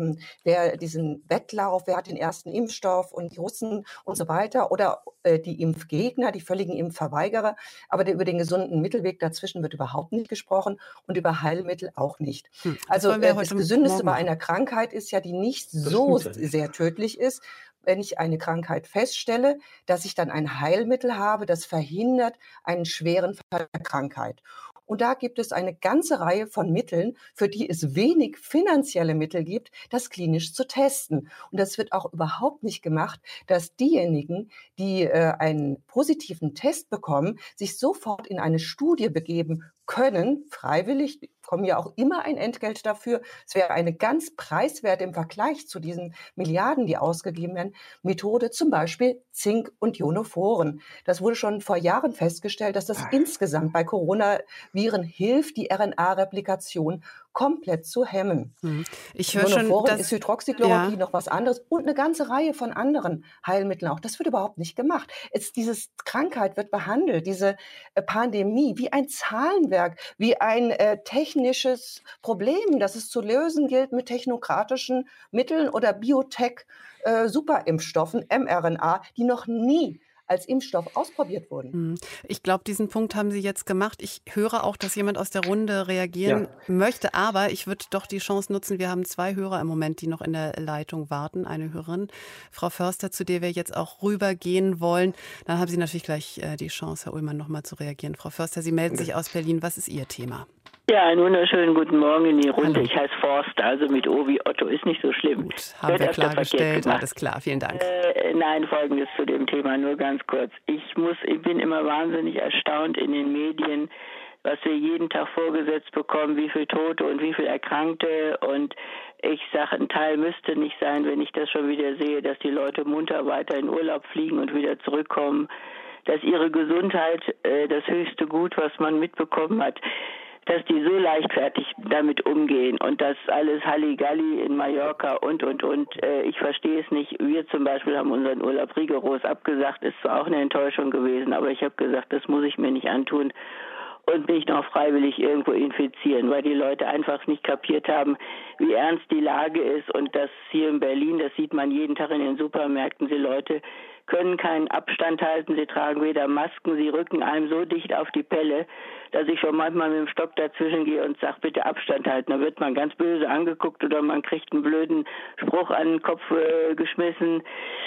diesen Wettlauf, wer hat den ersten Impfstoff und die Russen und so weiter oder die Impfgegner, die völligen Impfverweigerer, aber über den gesunden Mittelweg dazwischen wird überhaupt nicht gesprochen und über Heilmittel auch nicht. Also das Gesündeste bei einer Krankheit ist ja, die nicht so sehr tödlich ist, wenn ich eine Krankheit feststelle, dass ich dann ein Heilmittel habe, das verhindert einen schweren Verlauf der Krankheit. Und da gibt es eine ganze Reihe von Mitteln, für die es wenig finanzielle Mittel gibt, das klinisch zu testen. Und das wird auch überhaupt nicht gemacht, dass diejenigen, die einen positiven Test bekommen, sich sofort in eine Studie begeben können, freiwillig, bekommen ja auch immer ein Entgelt dafür. Es wäre eine ganz preiswerte im Vergleich zu diesen Milliarden, die ausgegeben werden, Methode, zum Beispiel Zink und Ionophoren. Das wurde schon vor Jahren festgestellt, dass das insgesamt bei Coronaviren hilft, die RNA-Replikation komplett zu hemmen. Ich höre schon, dass ist Hydroxychloroquin noch was anderes und eine ganze Reihe von anderen Heilmitteln auch. Das wird überhaupt nicht gemacht. Diese Krankheit wird behandelt, diese Pandemie, wie ein Zahlenwerk, wie ein technisches Problem, das es zu lösen gilt mit technokratischen Mitteln oder Biotech-Superimpfstoffen, mRNA, die noch nie als Impfstoff ausprobiert wurden. Ich glaube, diesen Punkt haben Sie jetzt gemacht. Ich höre auch, dass jemand aus der Runde reagieren möchte, aber ich würde doch die Chance nutzen. Wir haben 2 Hörer im Moment, die noch in der Leitung warten. Eine Hörerin, Frau Förster, zu der wir jetzt auch rübergehen wollen. Dann haben Sie natürlich gleich die Chance, Herr Ullmann, noch mal zu reagieren. Frau Förster, Sie melden sich aus Berlin. Was ist Ihr Thema? Ja, einen wunderschönen guten Morgen in die Runde. Ich heiße Forster, also mit O wie Otto, ist nicht so schlimm. Gut, haben wir klargestellt, alles klar, vielen Dank. Nein, Folgendes zu dem Thema, nur ganz kurz. Ich bin immer wahnsinnig erstaunt in den Medien, was wir jeden Tag vorgesetzt bekommen, wie viele Tote und wie viele Erkrankte. Und ich sage, ein Teil müsste nicht sein, wenn ich das schon wieder sehe, dass die Leute munter weiter in Urlaub fliegen und wieder zurückkommen, dass ihre Gesundheit das höchste Gut, was man mitbekommen hat, dass die so leichtfertig damit umgehen und das alles Halligalli in Mallorca und. Ich verstehe es nicht. Wir zum Beispiel haben unseren Urlaub rigoros abgesagt. Ist zwar auch eine Enttäuschung gewesen, aber ich habe gesagt, das muss ich mir nicht antun und mich noch freiwillig irgendwo infizieren, weil die Leute einfach nicht kapiert haben, wie ernst die Lage ist. Und das hier in Berlin, das sieht man jeden Tag in den Supermärkten, die Leute können keinen Abstand halten, sie tragen weder Masken, sie rücken einem so dicht auf die Pelle, dass ich schon manchmal mit dem Stock dazwischen gehe und sage, bitte Abstand halten. Da wird man ganz böse angeguckt oder man kriegt einen blöden Spruch an den Kopf geschmissen.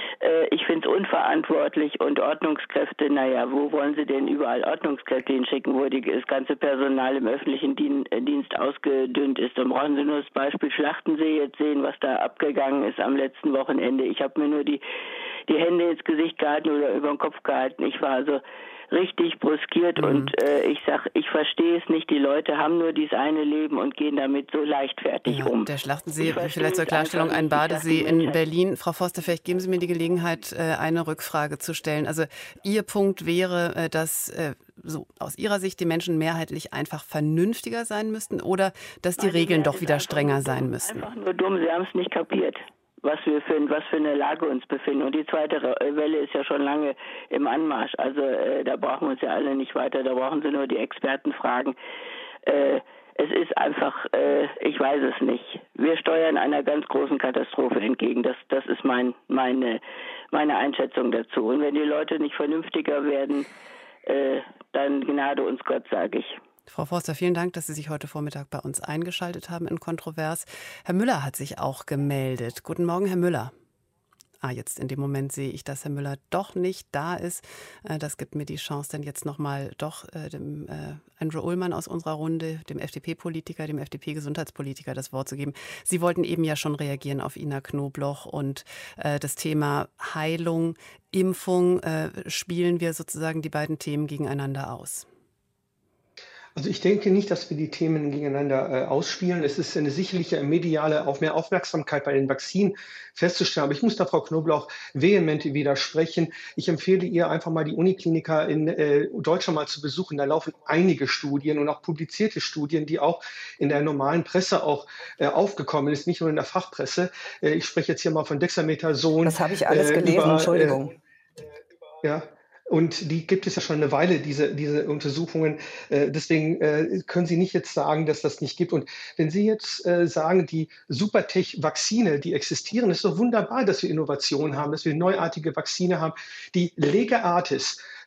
Ich finde es unverantwortlich und Ordnungskräfte, wo wollen sie denn überall Ordnungskräfte hinschicken, wo das ganze Personal im öffentlichen Dienst ausgedünnt ist. Dann brauchen sie nur das Beispiel Schlachtensee jetzt sehen, was da abgegangen ist am letzten Wochenende. Ich habe mir nur die Hände ins Gesicht gehalten oder über den Kopf gehalten. Ich war also richtig brüskiert und ich sage, ich verstehe es nicht. Die Leute haben nur dieses eine Leben und gehen damit so leichtfertig um. Der Schlachtensee, vielleicht zur Klarstellung, ein Badesee in Berlin. Frau Forster, vielleicht geben Sie mir die Gelegenheit, eine Rückfrage zu stellen. Also Ihr Punkt wäre, dass so aus Ihrer Sicht die Menschen mehrheitlich einfach vernünftiger sein müssten oder dass die Regeln doch wieder strenger sein müssten? Einfach nur dumm, sie haben es nicht kapiert, was für eine Lage uns befinden. Und die zweite Welle ist ja schon lange im Anmarsch. Also da brauchen wir uns ja alle nicht weiter, da brauchen sie nur die Experten fragen. Es ist einfach, ich weiß es nicht. Wir steuern einer ganz großen Katastrophe entgegen. Das ist meine Einschätzung dazu. Und wenn die Leute nicht vernünftiger werden, dann Gnade uns Gott, sage ich. Frau Forster, vielen Dank, dass Sie sich heute Vormittag bei uns eingeschaltet haben in Kontrovers. Herr Müller hat sich auch gemeldet. Guten Morgen, Herr Müller. Jetzt in dem Moment sehe ich, dass Herr Müller doch nicht da ist. Das gibt mir die Chance, dann jetzt nochmal dem Andrew Ullmann aus unserer Runde, dem FDP-Politiker, dem FDP-Gesundheitspolitiker das Wort zu geben. Sie wollten eben ja schon reagieren auf Ina Knobloch und das Thema Heilung, Impfung. Spielen wir sozusagen die beiden Themen gegeneinander aus? Also ich denke nicht, dass wir die Themen gegeneinander ausspielen. Es ist eine sicherliche mediale mehr Aufmerksamkeit bei den Vakzinen festzustellen. Aber ich muss da Frau Knobloch vehement widersprechen. Ich empfehle ihr einfach mal die Unikliniker in Deutschland mal zu besuchen. Da laufen einige Studien und auch publizierte Studien, die auch in der normalen Presse auch aufgekommen ist, nicht nur in der Fachpresse. Ich spreche jetzt hier mal von Dexamethason. Das habe ich alles gelesen, Entschuldigung. Ja. Und die gibt es ja schon eine Weile, diese Untersuchungen. Deswegen können Sie nicht jetzt sagen, dass das nicht gibt. Und wenn Sie jetzt sagen, die Supertech-Vakzine, die existieren, ist doch wunderbar, dass wir Innovationen haben, dass wir neuartige Vakzine haben, die lege artis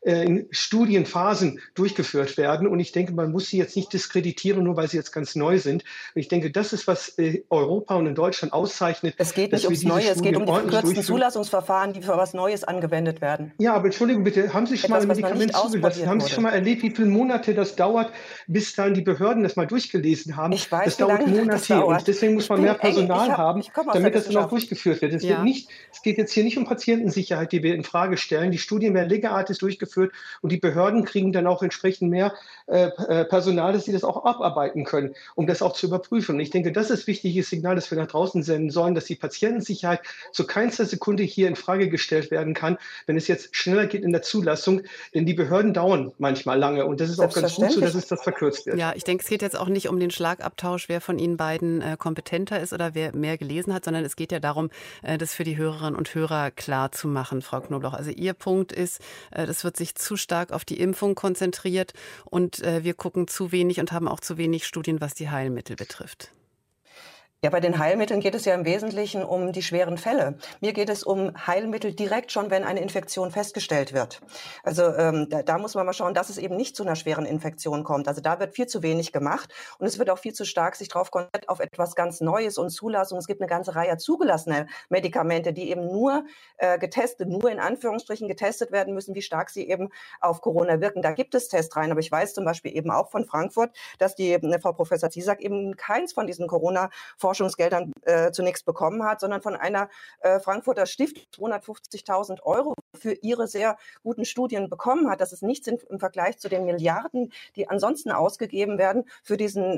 in Studienphasen durchgeführt werden. Und ich denke, man muss sie jetzt nicht diskreditieren, nur weil sie jetzt ganz neu sind. Und ich denke, das ist, was Europa und in Deutschland auszeichnet. Es geht nicht ums Neue, es geht um die verkürzten Zulassungsverfahren, die für was Neues angewendet werden. Ja, aber Entschuldigung bitte, haben Sie schon mal ein Medikament zugelassen? Haben Sie schon mal erlebt, wie viele Monate das dauert, bis dann die Behörden das mal durchgelesen haben? Ich weiß, das dauert Monate und deswegen muss man mehr Personal haben, damit das dann auch durchgeführt wird. Es geht jetzt hier nicht um Patientensicherheit, die wir in Frage stellen. Die Studien werden legalartig durchgeführt und die Behörden kriegen dann auch entsprechend mehr Personal, dass sie das auch abarbeiten können, um das auch zu überprüfen. Und ich denke, das ist ein wichtiges Signal, das wir nach draußen senden sollen, dass die Patientensicherheit zu keinster Sekunde hier in Frage gestellt werden kann, wenn es jetzt schneller geht in der Zulassung, denn die Behörden dauern manchmal lange und das ist auch ganz gut so, dass es das verkürzt wird. Ja, ich denke, es geht jetzt auch nicht um den Schlagabtausch, wer von Ihnen beiden kompetenter ist oder wer mehr gelesen hat, sondern es geht ja darum, das für die Hörerinnen und Hörer klar zu machen, Frau Knobloch. Also Ihr Punkt ist, das wird sich zu stark auf die Impfung konzentriert und wir gucken zu wenig und haben auch zu wenig Studien, was die Heilmittel betrifft. Ja, bei den Heilmitteln geht es ja im Wesentlichen um die schweren Fälle. Mir geht es um Heilmittel direkt schon, wenn eine Infektion festgestellt wird. Also da muss man mal schauen, dass es eben nicht zu einer schweren Infektion kommt. Also da wird viel zu wenig gemacht und es wird auch viel zu stark sich drauf konzentriert auf etwas ganz Neues und Zulassung. Es gibt eine ganze Reihe zugelassener Medikamente, die eben nur nur in Anführungsstrichen getestet werden müssen, wie stark sie eben auf Corona wirken. Da gibt es Testreihen, aber ich weiß zum Beispiel eben auch von Frankfurt, dass die Frau Professor Ziesack eben keins von diesen Corona-Forschungsgeldern zunächst bekommen hat, sondern von einer Frankfurter Stiftung 250.000 € für ihre sehr guten Studien bekommen hat. Das ist nichts im Vergleich zu den Milliarden, die ansonsten ausgegeben werden für diesen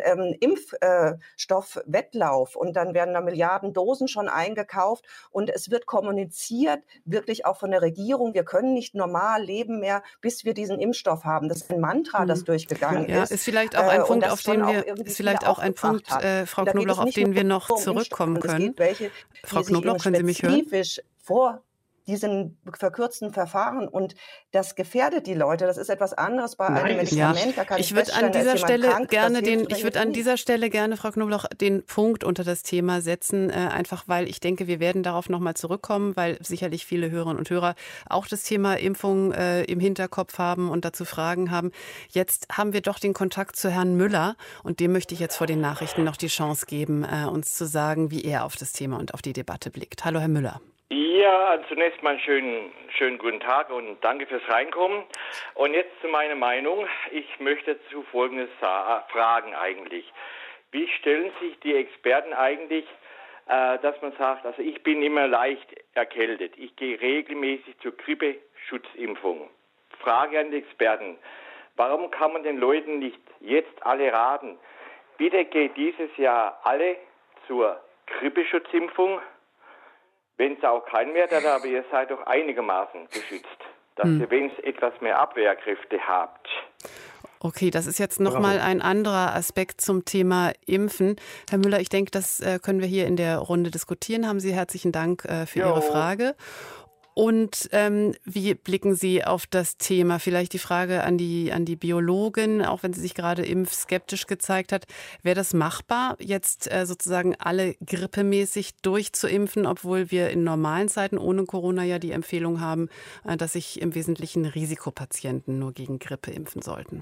Impfstoffwettlauf. Und dann werden da Milliarden Dosen schon eingekauft und es wird kommuniziert, wirklich auch von der Regierung, wir können nicht normal leben mehr, bis wir diesen Impfstoff haben. Das ist ein Mantra, das durchgegangen ist. Ist vielleicht auch ein Punkt, auf den wir, Frau Knobloch, auf den wir noch zurückkommen können. Frau Knobloch, können Sie mich hören? Spezifisch vor diesen verkürzten Verfahren und das gefährdet die Leute. Das ist etwas anderes bei einem Medikament. Ja. Ich würde an dieser Stelle gerne, Frau Knobloch, den Punkt unter das Thema setzen, einfach weil ich denke, wir werden darauf nochmal zurückkommen, weil sicherlich viele Hörerinnen und Hörer auch das Thema Impfung im Hinterkopf haben und dazu Fragen haben. Jetzt haben wir doch den Kontakt zu Herrn Müller und dem möchte ich jetzt vor den Nachrichten noch die Chance geben, uns zu sagen, wie er auf das Thema und auf die Debatte blickt. Hallo, Herr Müller. Ja, zunächst mal einen schönen guten Tag und danke fürs Reinkommen. Und jetzt zu meiner Meinung. Ich möchte zu Folgendes fragen eigentlich. Wie stellen sich die Experten eigentlich, dass man sagt, also ich bin immer leicht erkältet. Ich gehe regelmäßig zur Grippeschutzimpfung. Frage an die Experten. Warum kann man den Leuten nicht jetzt alle raten? Bitte geht dieses Jahr alle zur Grippeschutzimpfung. Wenn es auch keinen Wert hat, aber ihr seid doch einigermaßen geschützt, dass ihr wenigstens etwas mehr Abwehrkräfte habt. Okay, das ist jetzt nochmal ein anderer Aspekt zum Thema Impfen. Herr Müller, ich denke, das können wir hier in der Runde diskutieren. Haben Sie herzlichen Dank für Ihre Frage. Und wie blicken Sie auf das Thema? Vielleicht die Frage an die Biologin, auch wenn sie sich gerade impfskeptisch gezeigt hat. Wäre das machbar, jetzt sozusagen alle grippemäßig durchzuimpfen, obwohl wir in normalen Zeiten ohne Corona ja die Empfehlung haben, dass sich im Wesentlichen Risikopatienten nur gegen Grippe impfen sollten?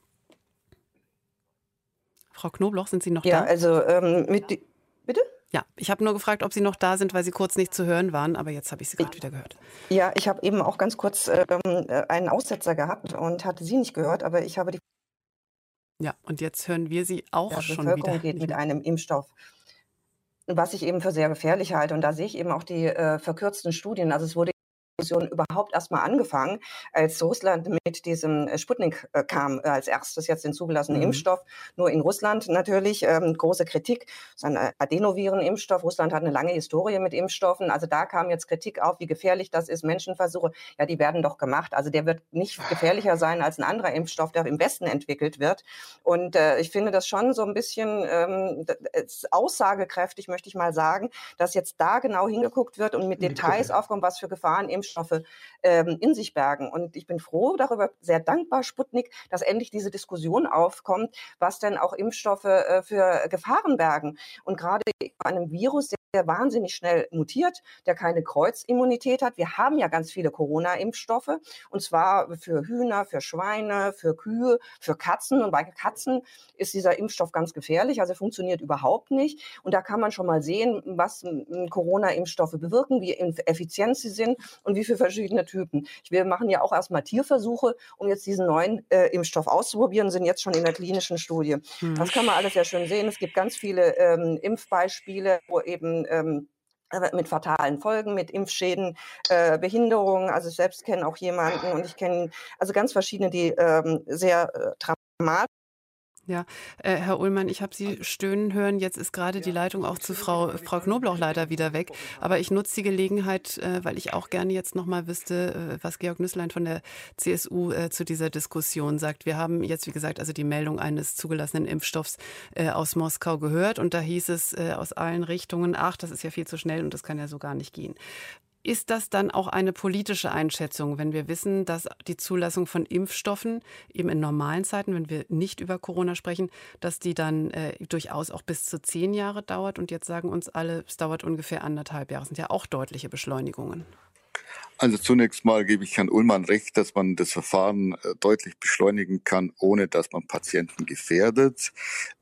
Frau Knobloch, sind Sie noch da? Ja, also bitte? Ja, ich habe nur gefragt, ob Sie noch da sind, weil Sie kurz nicht zu hören waren, aber jetzt habe ich Sie gerade wieder gehört. Ja, ich habe eben auch ganz kurz einen Aussetzer gehabt und hatte Sie nicht gehört, aber ich habe die... Ja, und jetzt hören wir Sie auch schon wieder. Die Bevölkerung geht mit einem Impfstoff, was ich eben für sehr gefährlich halte. Und da sehe ich eben auch die verkürzten Studien. Also es wurde überhaupt erstmal angefangen, als Russland mit diesem Sputnik kam, als erstes jetzt den zugelassenen Impfstoff, nur in Russland natürlich, große Kritik, das ist ein Adenoviren-Impfstoff, Russland hat eine lange Historie mit Impfstoffen, also da kam jetzt Kritik auf, wie gefährlich das ist, Menschenversuche, ja, die werden doch gemacht, also der wird nicht gefährlicher sein als ein anderer Impfstoff, der im Westen entwickelt wird und ich finde das schon so ein bisschen aussagekräftig, möchte ich mal sagen, dass jetzt da genau hingeguckt wird und mit Details aufkommt, was für Gefahren Impfstoffe in sich bergen. Und ich bin froh darüber, sehr dankbar, Sputnik, dass endlich diese Diskussion aufkommt, was denn auch Impfstoffe für Gefahren bergen. Und gerade bei einem Virus, der der wahnsinnig schnell mutiert, der keine Kreuzimmunität hat. Wir haben ja ganz viele Corona-Impfstoffe, und zwar für Hühner, für Schweine, für Kühe, für Katzen. Und bei Katzen ist dieser Impfstoff ganz gefährlich, also funktioniert überhaupt nicht. Und da kann man schon mal sehen, was Corona-Impfstoffe bewirken, wie effizient sie sind und wie viele verschiedene Typen. Wir machen ja auch erstmal Tierversuche, um jetzt diesen neuen Impfstoff auszuprobieren, sind jetzt schon in der klinischen Studie. Das kann man alles sehr schön sehen. Es gibt ganz viele Impfbeispiele, wo eben mit fatalen Folgen, mit Impfschäden, Behinderungen. Also ich selbst kenne auch jemanden, und ich kenne also ganz verschiedene, die sehr dramatisch. Ja, Herr Ullmann, ich habe Sie stöhnen hören. Jetzt ist gerade die Leitung auch zu Frau Knobloch leider wieder weg. Aber ich nutze die Gelegenheit, weil ich auch gerne jetzt noch mal wüsste, was Georg Nüßlein von der CSU zu dieser Diskussion sagt. Wir haben jetzt, wie gesagt, also die Meldung eines zugelassenen Impfstoffs aus Moskau gehört. Und da hieß es aus allen Richtungen, ach, das ist ja viel zu schnell und das kann ja so gar nicht gehen. Ist das dann auch eine politische Einschätzung, wenn wir wissen, dass die Zulassung von Impfstoffen eben in normalen Zeiten, wenn wir nicht über Corona sprechen, dass die dann durchaus auch bis zu 10 Jahre dauert? Und jetzt sagen uns alle, es dauert ungefähr 1,5 Jahre. Das sind ja auch deutliche Beschleunigungen. Also zunächst mal gebe ich Herrn Ullmann recht, dass man das Verfahren deutlich beschleunigen kann, ohne dass man Patienten gefährdet.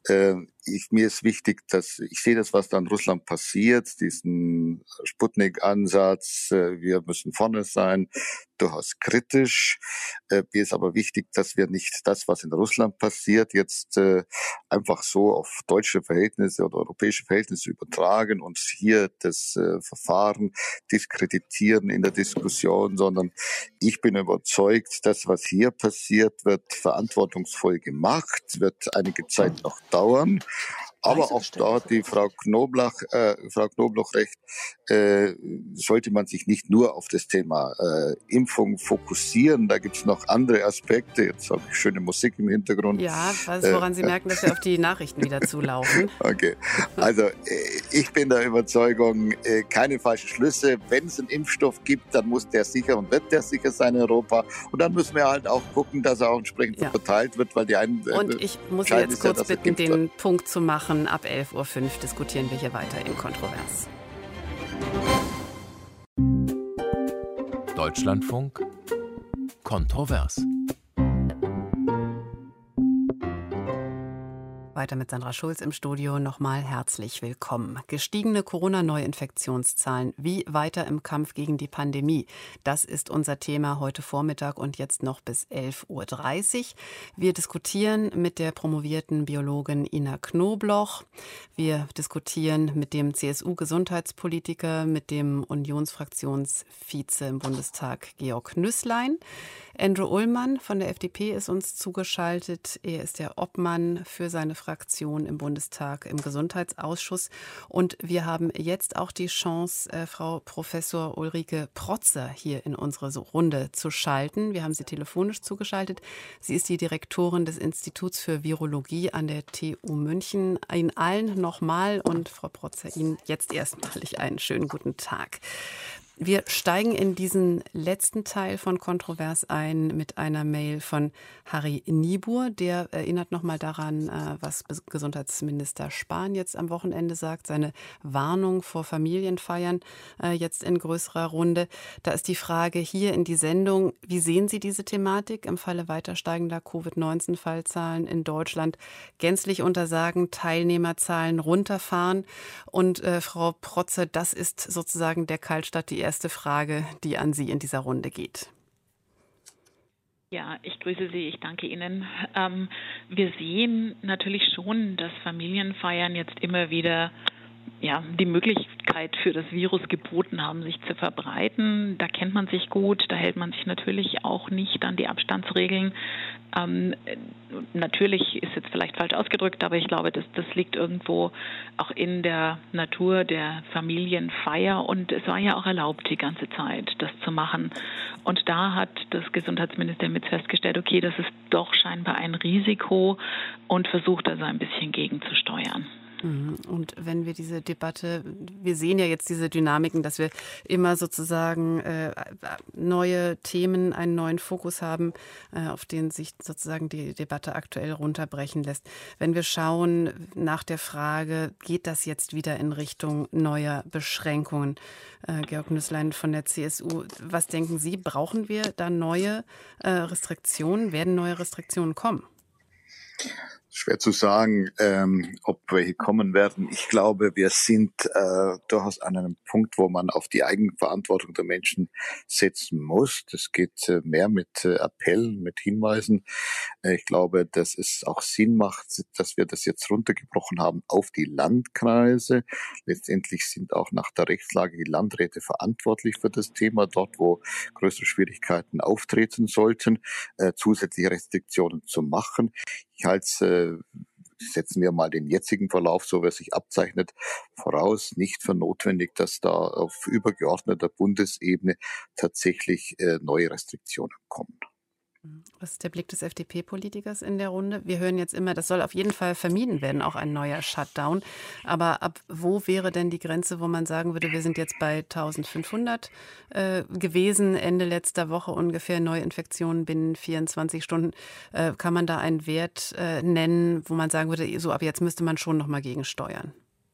Mir ist wichtig, dass ich sehe das, was da in Russland passiert, diesen Sputnik-Ansatz, wir müssen vorne sein, durchaus kritisch. Mir ist aber wichtig, dass wir nicht das, was in Russland passiert, jetzt einfach so auf deutsche Verhältnisse oder europäische Verhältnisse übertragen und hier das Verfahren diskreditieren in der Diskussion, sondern ich bin überzeugt, das, was hier passiert, wird verantwortungsvoll gemacht, wird einige Zeit noch dauern. Aber auch da hat die Frau Knobloch recht, sollte man sich nicht nur auf das Thema Impfung fokussieren. Da gibt's noch andere Aspekte. Jetzt habe ich schöne Musik im Hintergrund. Ja, woran Sie merken, dass wir auf die Nachrichten wieder zulaufen. Okay, also ich bin der Überzeugung, keine falschen Schlüsse. Wenn es einen Impfstoff gibt, dann muss der sicher und wird der sicher sein in Europa. Und dann müssen wir halt auch gucken, dass er auch entsprechend verteilt wird, weil die einen... Und ich muss Sie jetzt kurz bitten, den Punkt zu machen. Ab 11.05 Uhr diskutieren wir hier weiter in Kontrovers. Deutschlandfunk Kontrovers. Weiter mit Sandra Schulz im Studio. Nochmal herzlich willkommen. Gestiegene Corona-Neuinfektionszahlen. Wie weiter im Kampf gegen die Pandemie? Das ist unser Thema heute Vormittag und jetzt noch bis 11.30 Uhr. Wir diskutieren mit der promovierten Biologin Ina Knobloch. Wir diskutieren mit dem CSU-Gesundheitspolitiker, mit dem Unionsfraktionsvize im Bundestag Georg Nüßlein. Andrew Ullmann von der FDP ist uns zugeschaltet. Er ist der Obmann für seine Fraktion im Bundestag im Gesundheitsausschuss. Und wir haben jetzt auch die Chance, Frau Professor Ulrike Protzer hier in unsere Runde zu schalten. Wir haben sie telefonisch zugeschaltet. Sie ist die Direktorin des Instituts für Virologie an der TU München. Ihnen allen nochmal und Frau Protzer, Ihnen jetzt erstmalig einen schönen guten Tag. Wir steigen in diesen letzten Teil von Kontrovers ein mit einer Mail von Harry Niebuhr. Der erinnert nochmal daran, was Gesundheitsminister Spahn jetzt am Wochenende sagt. Seine Warnung vor Familienfeiern jetzt in größerer Runde. Da ist die Frage hier in die Sendung, wie sehen Sie diese Thematik im Falle weiter steigender Covid-19-Fallzahlen in Deutschland? Gänzlich untersagen, Teilnehmerzahlen runterfahren. Und Frau Protzer, das ist sozusagen der Kaltstart, die erste Frage, die an Sie in dieser Runde geht. Ja, ich grüße Sie, ich danke Ihnen. Wir sehen natürlich schon, dass Familienfeiern jetzt immer wieder die Möglichkeit für das Virus geboten haben, sich zu verbreiten. Da kennt man sich gut, da hält man sich natürlich auch nicht an die Abstandsregeln. Natürlich ist jetzt vielleicht falsch ausgedrückt, aber ich glaube, das liegt irgendwo auch in der Natur der Familienfeier und es war ja auch erlaubt, die ganze Zeit das zu machen. Und da hat das Gesundheitsministerium jetzt festgestellt, okay, das ist doch scheinbar ein Risiko und versucht also ein bisschen gegenzusteuern. Und wenn wir diese Debatte, wir sehen ja jetzt diese Dynamiken, dass wir immer sozusagen neue Themen, einen neuen Fokus haben, auf den sich sozusagen die Debatte aktuell runterbrechen lässt. Wenn wir schauen nach der Frage, geht das jetzt wieder in Richtung neuer Beschränkungen? Georg Nüßlein von der CSU, was denken Sie, brauchen wir da neue Restriktionen? Werden neue Restriktionen kommen? Schwer zu sagen, ob welche kommen werden. Ich glaube, wir sind durchaus an einem Punkt, wo man auf die Eigenverantwortung der Menschen setzen muss. Das geht mehr mit Appellen, mit Hinweisen. Ich glaube, dass es auch Sinn macht, dass wir das jetzt runtergebrochen haben auf die Landkreise. Letztendlich sind auch nach der Rechtslage die Landräte verantwortlich für das Thema, dort wo größere Schwierigkeiten auftreten sollten, zusätzliche Restriktionen zu machen. Ich halte setzen wir mal den jetzigen Verlauf, so wie er sich abzeichnet, voraus, nicht für notwendig, dass da auf übergeordneter Bundesebene tatsächlich neue Restriktionen kommen. Was ist der Blick des FDP-Politikers in der Runde? Wir hören jetzt immer, das soll auf jeden Fall vermieden werden, auch ein neuer Shutdown. Aber ab wo wäre denn die Grenze, wo man sagen würde, wir sind jetzt bei 1500 gewesen, Ende letzter Woche ungefähr, Neuinfektionen binnen 24 Stunden. Kann man da einen Wert nennen, wo man sagen würde, so ab jetzt müsste man schon noch mal gegensteuern?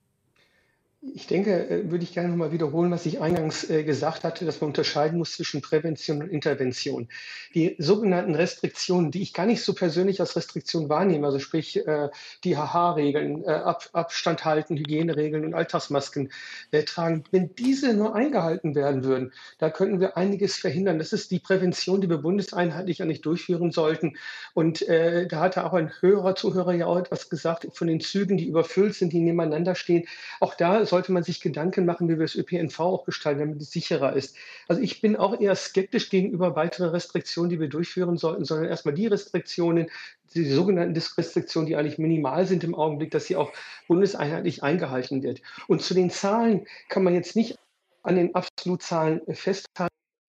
Ich denke, würde ich gerne noch mal wiederholen, was ich eingangs gesagt hatte, dass man unterscheiden muss zwischen Prävention und Intervention. Die sogenannten Restriktionen, die ich gar nicht so persönlich als Restriktion wahrnehme, also sprich die HH-Regeln, Abstand halten, Hygieneregeln und Alltagsmasken tragen, wenn diese nur eingehalten werden würden, da könnten wir einiges verhindern. Das ist die Prävention, die wir bundeseinheitlich eigentlich durchführen sollten. Und da hatte auch ein Zuhörer ja auch etwas gesagt von den Zügen, die überfüllt sind, die nebeneinander stehen. Auch da sollte man sich Gedanken machen, wie wir das ÖPNV auch gestalten, damit es sicherer ist. Also ich bin auch eher skeptisch gegenüber weiteren Restriktionen, die wir durchführen sollten, sondern erstmal die Restriktionen, die sogenannten Restriktionen, die eigentlich minimal sind im Augenblick, dass sie auch bundeseinheitlich eingehalten wird. Und zu den Zahlen kann man jetzt nicht an den Absolutzahlen festhalten.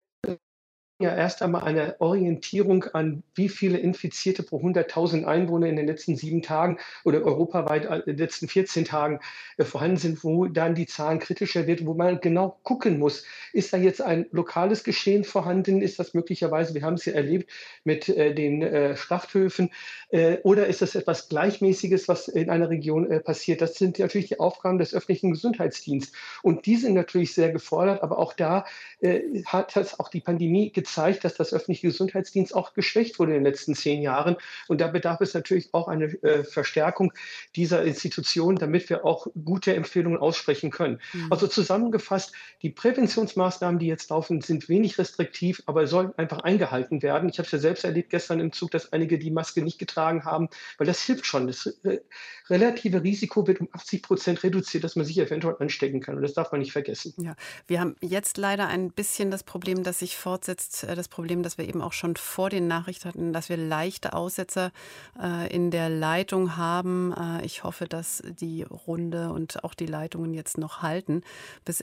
Ja, erst einmal eine Orientierung an, wie viele Infizierte pro 100.000 Einwohner in den letzten 7 Tagen oder europaweit in den letzten 14 Tagen vorhanden sind, wo dann die Zahlen kritischer wird, wo man genau gucken muss, ist da jetzt ein lokales Geschehen vorhanden, ist das möglicherweise, wir haben es ja erlebt mit den Schlachthöfen, oder ist das etwas Gleichmäßiges, was in einer Region passiert? Das sind natürlich die Aufgaben des öffentlichen Gesundheitsdienstes und die sind natürlich sehr gefordert, aber auch da hat das auch die Pandemie gezeigt, dass das öffentliche Gesundheitsdienst auch geschwächt wurde in den letzten 10 Jahren. Und da bedarf es natürlich auch eine Verstärkung dieser Institutionen, damit wir auch gute Empfehlungen aussprechen können. Also zusammengefasst, die Präventionsmaßnahmen, die jetzt laufen, sind wenig restriktiv, aber sollen einfach eingehalten werden. Ich habe es ja selbst erlebt gestern im Zug, dass einige die Maske nicht getragen haben, weil das hilft schon. Das relative Risiko wird um 80% reduziert, dass man sich eventuell anstecken kann. Und das darf man nicht vergessen. Ja, wir haben jetzt leider ein bisschen das Problem, das sich fortsetzt, das Problem, das wir eben auch schon vor den Nachrichten hatten, dass wir leichte Aussetzer in der Leitung haben. Ich hoffe, dass die Runde und auch die Leitungen jetzt noch halten bis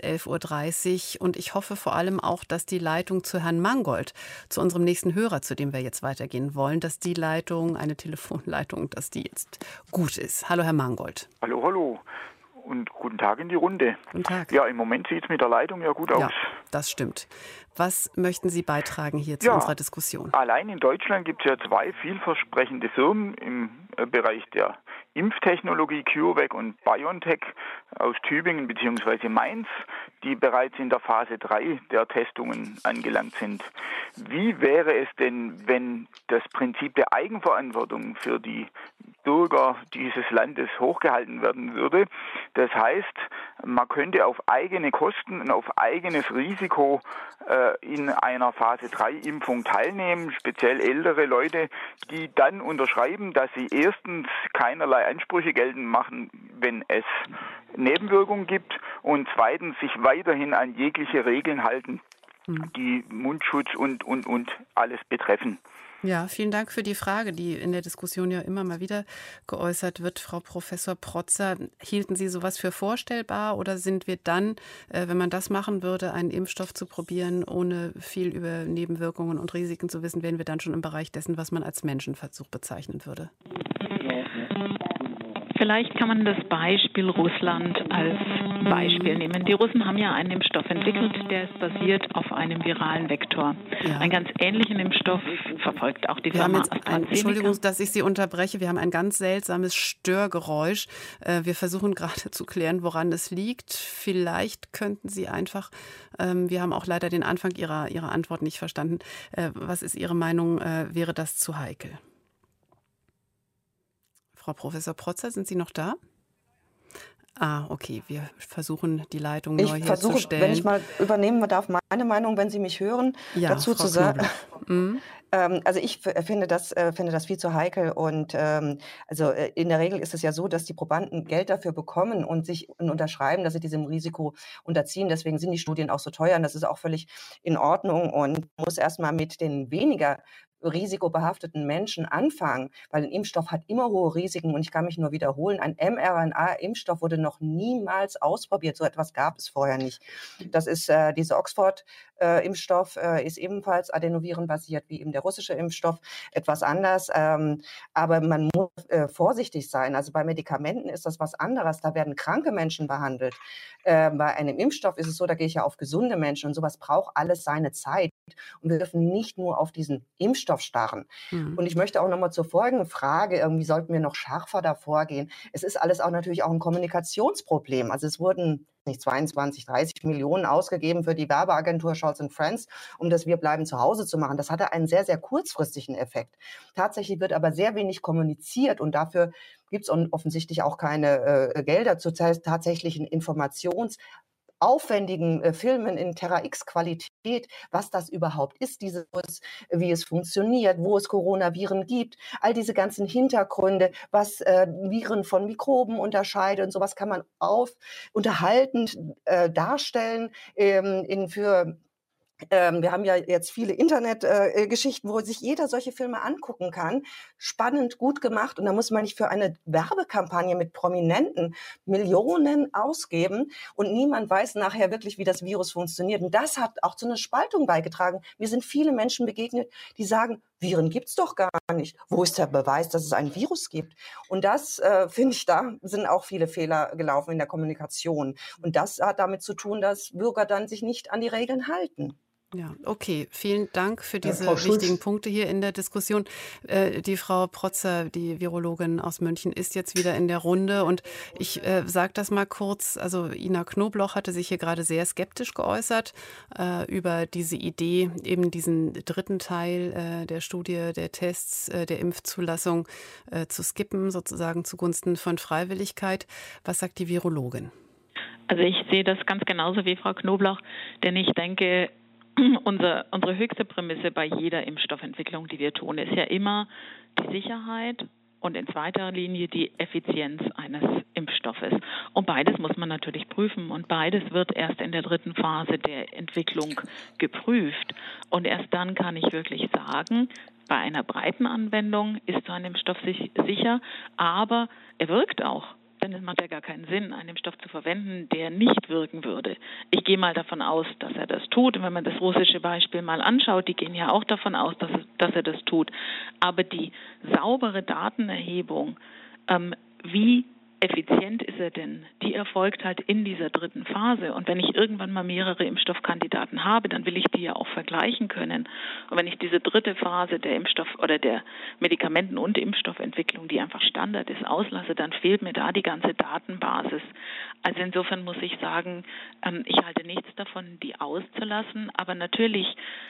11:30 Uhr. Und ich hoffe vor allem auch, dass die Leitung zu Herrn Mangold, zu unserem nächsten Hörer, zu dem wir jetzt weitergehen wollen, dass die Leitung, eine Telefonleitung, dass die jetzt gut ist. Hallo, Herr Mangold. Hallo, hallo. Und guten Tag in die Runde. Guten Tag. Ja, im Moment sieht es mit der Leitung ja gut aus. Ja, das stimmt. Was möchten Sie beitragen hier zu unserer Diskussion? Allein in Deutschland gibt es ja 2 vielversprechende Firmen im Bereich der Impftechnologie, CureVac und BioNTech aus Tübingen bzw. Mainz, die bereits in der Phase 3 der Testungen angelangt sind. Wie wäre es denn, wenn das Prinzip der Eigenverantwortung für die Bürger dieses Landes hochgehalten werden würde? Das heißt, man könnte auf eigene Kosten und auf eigenes Risiko in einer Phase 3 Impfung teilnehmen, speziell ältere Leute, die dann unterschreiben, dass sie erstens keinerlei Ansprüche geltend machen, wenn es Nebenwirkungen gibt, und zweitens sich weiterhin an jegliche Regeln halten, die Mundschutz und alles betreffen. Ja, vielen Dank für die Frage, die in der Diskussion ja immer mal wieder geäußert wird. Frau Professor Protzer, hielten Sie sowas für vorstellbar oder sind wir dann, wenn man das machen würde, einen Impfstoff zu probieren, ohne viel über Nebenwirkungen und Risiken zu wissen, wären wir dann schon im Bereich dessen, was man als Menschenversuch bezeichnen würde? Vielleicht kann man das Beispiel Russland als Beispiel nehmen. Die Russen haben ja einen Impfstoff entwickelt, der ist basiert auf einem viralen Vektor. Ja. Einen ganz ähnlichen Impfstoff verfolgt auch die Firma AstraZeneca. Entschuldigung, dass ich Sie unterbreche. Wir haben ein ganz seltsames Störgeräusch. Wir versuchen gerade zu klären, woran es liegt. Vielleicht könnten Sie einfach, wir haben auch leider den Anfang Ihrer Antwort nicht verstanden. Was ist Ihre Meinung? Wäre das zu heikel? Frau Professor Protzer, sind Sie noch da? Okay, wir versuchen die Leitung neu herzustellen. Ich versuche, wenn ich mal übernehmen darf, meine Meinung, wenn Sie mich hören, dazu Frau zu sagen. Also ich finde das viel zu heikel und also in der Regel ist es ja so, dass die Probanden Geld dafür bekommen und sich unterschreiben, dass sie diesem Risiko unterziehen. Deswegen sind die Studien auch so teuer und das ist auch völlig in Ordnung und muss erstmal mit den weniger risikobehafteten Menschen anfangen, weil ein Impfstoff hat immer hohe Risiken und ich kann mich nur wiederholen, ein mRNA-Impfstoff wurde noch niemals ausprobiert, so etwas gab es vorher nicht. Das ist dieser Oxford-Impfstoff, ist ebenfalls adenovirenbasiert wie eben der russische Impfstoff, etwas anders, aber man muss vorsichtig sein, also bei Medikamenten ist das was anderes, da werden kranke Menschen behandelt. Bei einem Impfstoff ist es so, da gehe ich ja auf gesunde Menschen und sowas braucht alles seine Zeit und wir dürfen nicht nur auf diesen Impfstoff starren. Und ich möchte auch nochmal zur folgenden Frage, irgendwie sollten wir noch schärfer davor gehen. Es ist alles auch natürlich auch ein Kommunikationsproblem. Also es wurden nicht 22, 30 Millionen ausgegeben für die Werbeagentur Scholz & Friends, um das Wir bleiben zu Hause zu machen. Das hatte einen sehr, sehr kurzfristigen Effekt. Tatsächlich wird aber sehr wenig kommuniziert und dafür gibt es offensichtlich auch keine Gelder zur tatsächlichen aufwendigen Filmen in Terra-X-Qualität, was das überhaupt ist, dieses, wie es funktioniert, wo es Coronaviren gibt, all diese ganzen Hintergründe, was Viren von Mikroben unterscheidet und sowas kann man unterhaltend darstellen wir haben ja jetzt viele Internetgeschichten, wo sich jeder solche Filme angucken kann. Spannend, gut gemacht. Und da muss man nicht für eine Werbekampagne mit Prominenten Millionen ausgeben. Und niemand weiß nachher wirklich, wie das Virus funktioniert. Und das hat auch zu einer Spaltung beigetragen. Mir sind viele Menschen begegnet, die sagen, Viren gibt's doch gar nicht. Wo ist der Beweis, dass es ein Virus gibt? Und das, finde ich, da sind auch viele Fehler gelaufen in der Kommunikation. Und das hat damit zu tun, dass Bürger dann sich nicht an die Regeln halten. Ja, okay. Vielen Dank für diese wichtigen Punkte hier in der Diskussion. Die Frau Protzer, die Virologin aus München, ist jetzt wieder in der Runde. Und ich sage das mal kurz. Also Ina Knobloch hatte sich hier gerade sehr skeptisch geäußert über diese Idee, eben diesen dritten Teil der Studie, der Tests, der Impfzulassung zu skippen, sozusagen zugunsten von Freiwilligkeit. Was sagt die Virologin? Also ich sehe das ganz genauso wie Frau Knobloch, denn ich denke, unsere höchste Prämisse bei jeder Impfstoffentwicklung, die wir tun, ist ja immer die Sicherheit und in zweiter Linie die Effizienz eines Impfstoffes. Und beides muss man natürlich prüfen und beides wird erst in der dritten Phase der Entwicklung geprüft. Und erst dann kann ich wirklich sagen, bei einer breiten Anwendung ist so ein Impfstoff sicher, aber er wirkt auch. Denn es macht ja gar keinen Sinn, einen Impfstoff zu verwenden, der nicht wirken würde. Ich gehe mal davon aus, dass er das tut. Und wenn man das russische Beispiel mal anschaut, die gehen ja auch davon aus, dass er das tut. Aber die saubere Datenerhebung, wie effizient ist er denn, die erfolgt halt in dieser dritten Phase. Und wenn ich irgendwann mal mehrere Impfstoffkandidaten habe, dann will ich die ja auch vergleichen können. Und wenn ich diese dritte Phase der Impfstoff- oder der Medikamenten- und Impfstoffentwicklung, die einfach Standard ist, auslasse, dann fehlt mir da die ganze Datenbasis. Also insofern muss ich sagen, ich halte nichts davon, die auszulassen. Aber natürlich,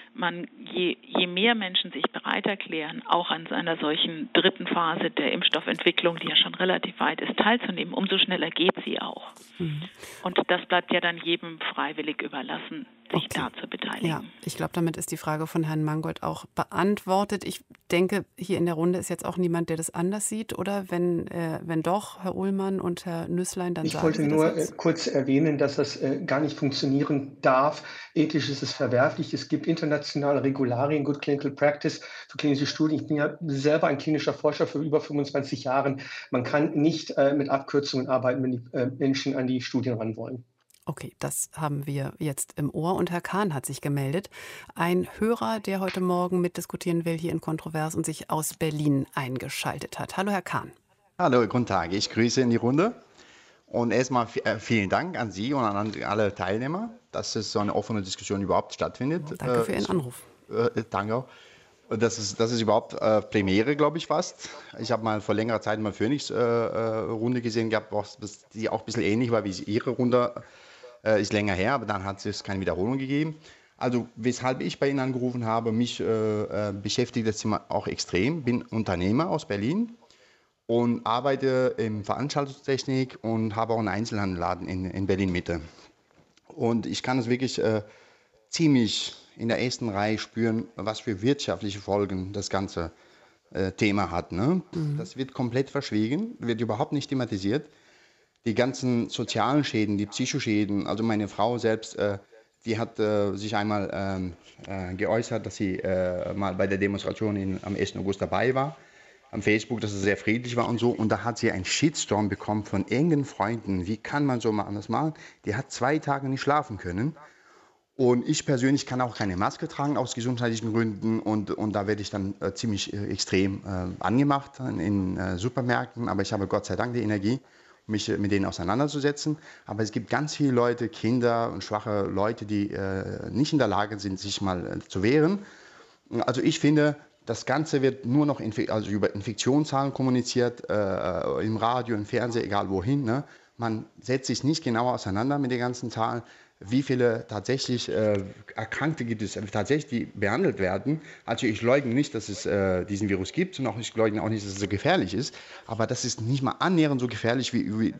je mehr Menschen sich bereit erklären, auch an einer solchen dritten Phase der Impfstoffentwicklung, die ja schon relativ weit ist, teilzunehmen, umso schneller geht sie auch. Und das bleibt ja dann jedem freiwillig überlassen, sich da zu beteiligen. Ja, ich glaube, damit ist die Frage von Herrn Mangold auch beantwortet. Ich denke, hier in der Runde ist jetzt auch niemand, der das anders sieht, oder? Wenn doch, Herr Uhlmann und Herr Nüßlein, dann sagen Sie das. Ich wollte nur kurz erwähnen, dass das gar nicht funktionieren darf. Ethisch ist es verwerflich. Es gibt internationale Regularien, Good Clinical Practice für klinische Studien. Ich bin ja selber ein klinischer Forscher für über 25 Jahren. Man kann nicht mit Abkürzungen arbeiten, wenn die Menschen an die Studien ran wollen. Okay, das haben wir jetzt im Ohr. Und Herr Kahn hat sich gemeldet. Ein Hörer, der heute Morgen mitdiskutieren will hier in Kontrovers und sich aus Berlin eingeschaltet hat. Hallo, Herr Kahn. Hallo, guten Tag. Ich grüße in die Runde. Und erstmal vielen Dank an Sie und an alle Teilnehmer, dass es so eine offene Diskussion überhaupt stattfindet. Danke für Ihren Anruf. Danke auch. Das ist überhaupt Premiere, glaube ich, fast. Ich habe mal vor längerer Zeit mal Phoenix Runde gesehen gehabt, die auch ein bisschen ähnlich war wie Ihre Runde. Ist länger her, aber dann hat es keine Wiederholung gegeben. Also weshalb ich bei Ihnen angerufen habe, mich beschäftigt das Thema auch extrem. Bin Unternehmer aus Berlin und arbeite in Veranstaltungstechnik und habe auch einen Einzelhandelladen in Berlin-Mitte. Und ich kann es wirklich ziemlich in der ersten Reihe spüren, was für wirtschaftliche Folgen das ganze Thema hat. Ne? Das wird komplett verschwiegen, wird überhaupt nicht thematisiert. Die ganzen sozialen Schäden, die Psychoschäden, also meine Frau selbst, die hat sich einmal geäußert, dass sie mal bei der Demonstration am 1. August dabei war, am Facebook, dass es sehr friedlich war und so. Und da hat sie einen Shitstorm bekommen von engen Freunden. Wie kann man so mal anders machen? Die hat 2 Tage nicht schlafen können. Und ich persönlich kann auch keine Maske tragen aus gesundheitlichen Gründen. Und da werde ich dann ziemlich extrem angemacht in Supermärkten. Aber ich habe Gott sei Dank die Energie, mich mit denen auseinanderzusetzen. Aber es gibt ganz viele Leute, Kinder und schwache Leute, die nicht in der Lage sind, sich mal zu wehren. Also ich finde, das Ganze wird nur noch über Infektionszahlen kommuniziert, im Radio, im Fernsehen, egal wohin. Ne? Man setzt sich nicht genauer auseinander mit den ganzen Zahlen, wie viele tatsächlich Erkrankte gibt es, tatsächlich die behandelt werden. Also ich leugne nicht, dass es diesen Virus gibt und ich leugne auch nicht, dass es so gefährlich ist. Aber das ist nicht mal annähernd so gefährlich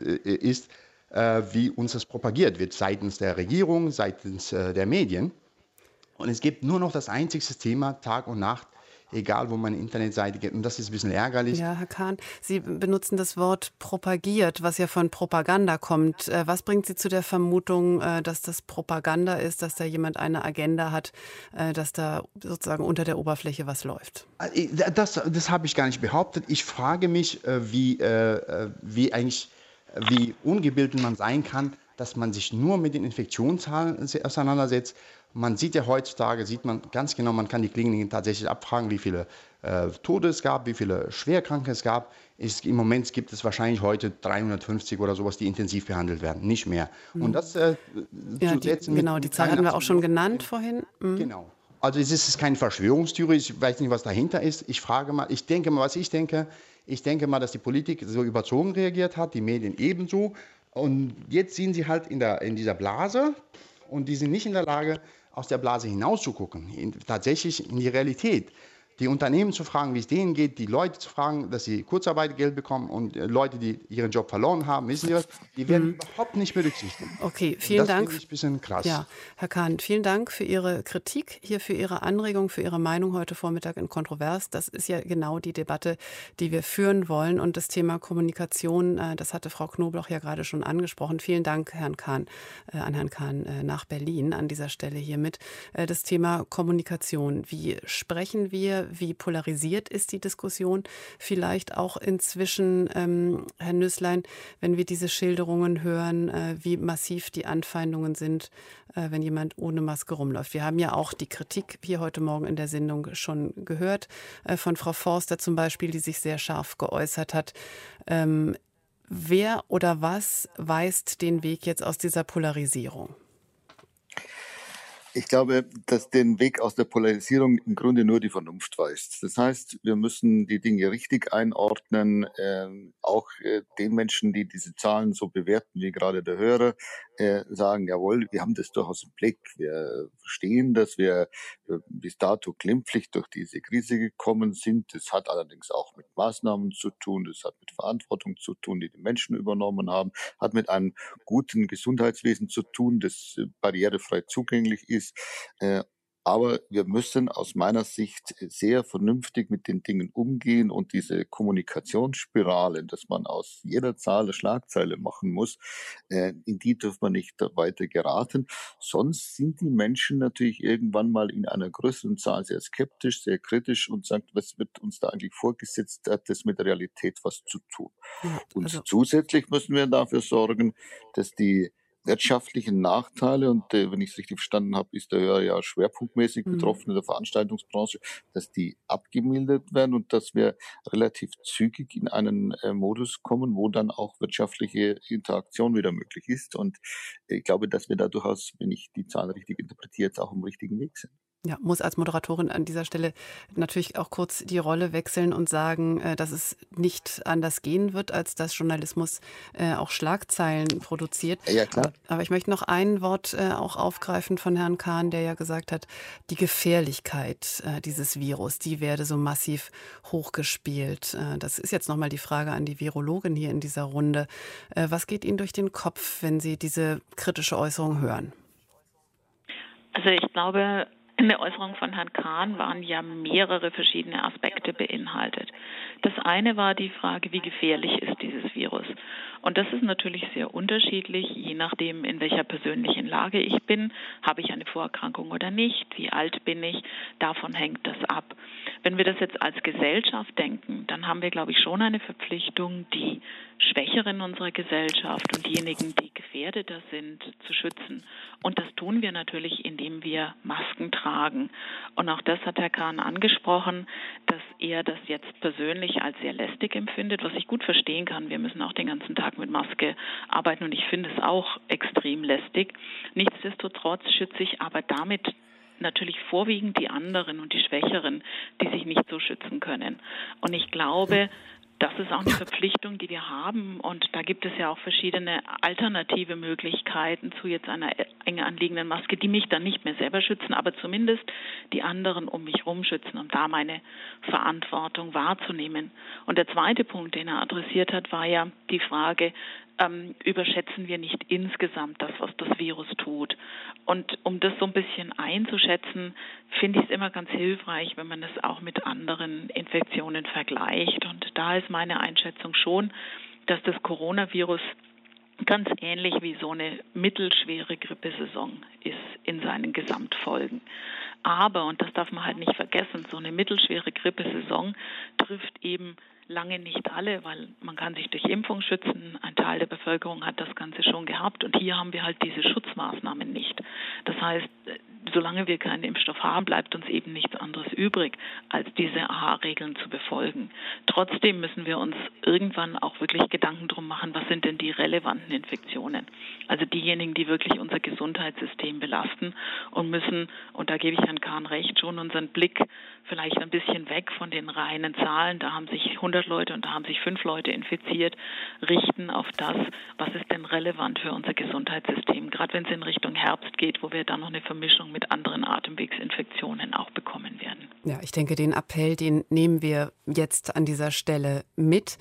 wie uns das propagiert wird seitens der Regierung, seitens der Medien. Und es gibt nur noch das einzige Thema, Tag und Nacht, egal wo man eine Internetseite gibt. Und das ist ein bisschen ärgerlich. Ja, Herr Kahn, Sie benutzen das Wort propagiert, was ja von Propaganda kommt. Was bringt Sie zu der Vermutung, dass das Propaganda ist, dass da jemand eine Agenda hat, dass da sozusagen unter der Oberfläche was läuft? Das habe ich gar nicht behauptet. Ich frage mich, wie ungebildet man sein kann, dass man sich nur mit den Infektionszahlen auseinandersetzt. Man sieht ja heutzutage, ganz genau, man kann die Kliniken tatsächlich abfragen, wie viele Tote es gab, wie viele Schwerkranke es gab. Im Moment gibt es wahrscheinlich heute 350 oder sowas, die intensiv behandelt werden, nicht mehr. Und das die Zahl hatten wir auch schon genannt vorhin. Genau. Also es ist keine Verschwörungstheorie, ich weiß nicht, was dahinter ist. Ich denke mal, dass die Politik so überzogen reagiert hat, die Medien ebenso. Und jetzt sind sie halt in dieser Blase und die sind nicht in der Lage, aus der Blase hinauszugucken, tatsächlich in die Realität. Die Unternehmen zu fragen, wie es denen geht, die Leute zu fragen, dass sie Kurzarbeitergeld bekommen und Leute, die ihren Job verloren haben, wissen Sie was, die werden überhaupt nicht berücksichtigt. Okay, vielen Dank. Das finde ich ein bisschen krass. Ja, Herr Kahn, vielen Dank für Ihre Kritik, hier für Ihre Anregung, für Ihre Meinung heute Vormittag in Kontrovers. Das ist ja genau die Debatte, die wir führen wollen. Und das Thema Kommunikation, das hatte Frau Knobloch ja gerade schon angesprochen. Vielen Dank, Herrn Kahn, an Herrn Kahn nach Berlin an dieser Stelle hiermit. Das Thema Kommunikation. Wie sprechen wir? Wie polarisiert ist die Diskussion? Vielleicht auch inzwischen, Herr Nüßlein, wenn wir diese Schilderungen hören, wie massiv die Anfeindungen sind, wenn jemand ohne Maske rumläuft. Wir haben ja auch die Kritik hier heute Morgen in der Sendung schon gehört, von Frau Forster zum Beispiel, die sich sehr scharf geäußert hat. Wer oder was weist den Weg jetzt aus dieser Polarisierung? Ich glaube, dass den Weg aus der Polarisierung im Grunde nur die Vernunft weist. Das heißt, wir müssen die Dinge richtig einordnen, auch den Menschen, die diese Zahlen so bewerten, wie gerade der Hörer, sagen, jawohl, wir haben das durchaus im Blick. Wir verstehen, dass wir bis dato glimpflich durch diese Krise gekommen sind. Das hat allerdings auch mit Maßnahmen zu tun, das hat mit Verantwortung zu tun, die die Menschen übernommen haben, hat mit einem guten Gesundheitswesen zu tun, das barrierefrei zugänglich ist. Aber wir müssen aus meiner Sicht sehr vernünftig mit den Dingen umgehen und diese Kommunikationsspirale, dass man aus jeder Zahl eine Schlagzeile machen muss, in die darf man nicht weiter geraten. Sonst sind die Menschen natürlich irgendwann mal in einer größeren Zahl sehr skeptisch, sehr kritisch und sagt, was wird uns da eigentlich vorgesetzt, hat das mit der Realität was zu tun. Und zusätzlich müssen wir dafür sorgen, dass die wirtschaftlichen Nachteile und wenn ich es richtig verstanden habe, ist der Hörer ja schwerpunktmäßig betroffen in der Veranstaltungsbranche, dass die abgemildert werden und dass wir relativ zügig in einen Modus kommen, wo dann auch wirtschaftliche Interaktion wieder möglich ist. Und ich glaube, dass wir da durchaus, wenn ich die Zahlen richtig interpretiere, jetzt auch am richtigen Weg sind. Ja, muss als Moderatorin an dieser Stelle natürlich auch kurz die Rolle wechseln und sagen, dass es nicht anders gehen wird, als dass Journalismus auch Schlagzeilen produziert. Ja, klar. Aber ich möchte noch ein Wort auch aufgreifen von Herrn Kahn, der ja gesagt hat, die Gefährlichkeit dieses Virus, die werde so massiv hochgespielt. Das ist jetzt nochmal die Frage an die Virologin hier in dieser Runde. Was geht Ihnen durch den Kopf, wenn Sie diese kritische Äußerung hören? Also ich glaube, in der Äußerung von Herrn Kahn waren ja mehrere verschiedene Aspekte beinhaltet. Das eine war die Frage, wie gefährlich ist dieses Virus? Und das ist natürlich sehr unterschiedlich, je nachdem, in welcher persönlichen Lage ich bin. Habe ich eine Vorerkrankung oder nicht? Wie alt bin ich? Davon hängt das ab. Wenn wir das jetzt als Gesellschaft denken, dann haben wir, glaube ich, schon eine Verpflichtung, die Schwächeren unserer Gesellschaft und diejenigen, die gefährdeter sind, zu schützen. Und das tun wir natürlich, indem wir Masken tragen. Und auch das hat Herr Kahn angesprochen, dass er das jetzt persönlich als sehr lästig empfindet, was ich gut verstehen kann. Wir müssen auch den ganzen Tag mit Maske arbeiten und ich finde es auch extrem lästig. Nichtsdestotrotz schütze ich aber damit natürlich vorwiegend die anderen und die Schwächeren, die sich nicht so schützen können. Und ich glaube, das ist auch eine Verpflichtung, die wir haben. Und da gibt es ja auch verschiedene alternative Möglichkeiten zu jetzt einer eng anliegenden Maske, die mich dann nicht mehr selber schützen, aber zumindest die anderen um mich herum schützen, um da meine Verantwortung wahrzunehmen. Und der zweite Punkt, den er adressiert hat, war ja die Frage, überschätzen wir nicht insgesamt das, was das Virus tut. Und um das so ein bisschen einzuschätzen, finde ich es immer ganz hilfreich, wenn man es auch mit anderen Infektionen vergleicht. Und da ist meine Einschätzung schon, dass das Coronavirus ganz ähnlich wie so eine mittelschwere Grippesaison ist in seinen Gesamtfolgen. Aber, und das darf man halt nicht vergessen, so eine mittelschwere Grippesaison trifft eben lange nicht alle, weil man kann sich durch Impfung schützen. Ein Teil der Bevölkerung hat das Ganze schon gehabt und hier haben wir halt diese Schutzmaßnahmen nicht. Das heißt, solange wir keinen Impfstoff haben, bleibt uns eben nichts anderes übrig, als diese AHA-Regeln zu befolgen. Trotzdem müssen wir uns irgendwann auch wirklich Gedanken drum machen, was sind denn die relevanten Infektionen? Also diejenigen, die wirklich unser Gesundheitssystem belasten und müssen, und da gebe ich Herrn Kahn recht, schon unseren Blick vielleicht ein bisschen weg von den reinen Zahlen, da haben sich 100 Leute und da haben sich 5 Leute infiziert, richten auf das, was ist denn relevant für unser Gesundheitssystem, gerade wenn es in Richtung Herbst geht, wo wir dann noch eine Vermischung mit anderen Atemwegsinfektionen auch bekommen werden. Ja, ich denke, den Appell, den nehmen wir jetzt an dieser Stelle mit.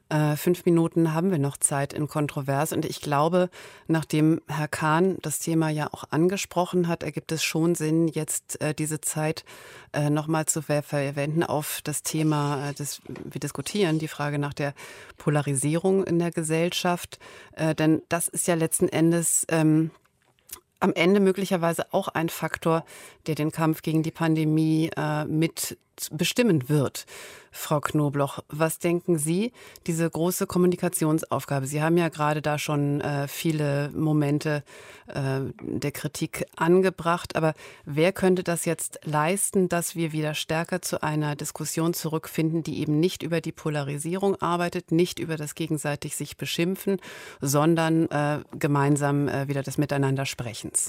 5 Minuten haben wir noch Zeit in Kontrovers und ich glaube, nachdem Herr Kahn das Thema ja auch angesprochen hat, ergibt es schon Sinn, jetzt diese Zeit nochmal zu verwenden auf das Thema, wir diskutieren die Frage nach der Polarisierung in der Gesellschaft, denn das ist ja letzten Endes am Ende möglicherweise auch ein Faktor, der den Kampf gegen die Pandemie mit bestimmen wird. Frau Knobloch, was denken Sie, diese große Kommunikationsaufgabe? Sie haben ja gerade da schon viele Momente der Kritik angebracht, aber wer könnte das jetzt leisten, dass wir wieder stärker zu einer Diskussion zurückfinden, die eben nicht über die Polarisierung arbeitet, nicht über das gegenseitig sich beschimpfen, sondern gemeinsam wieder des Miteinandersprechens?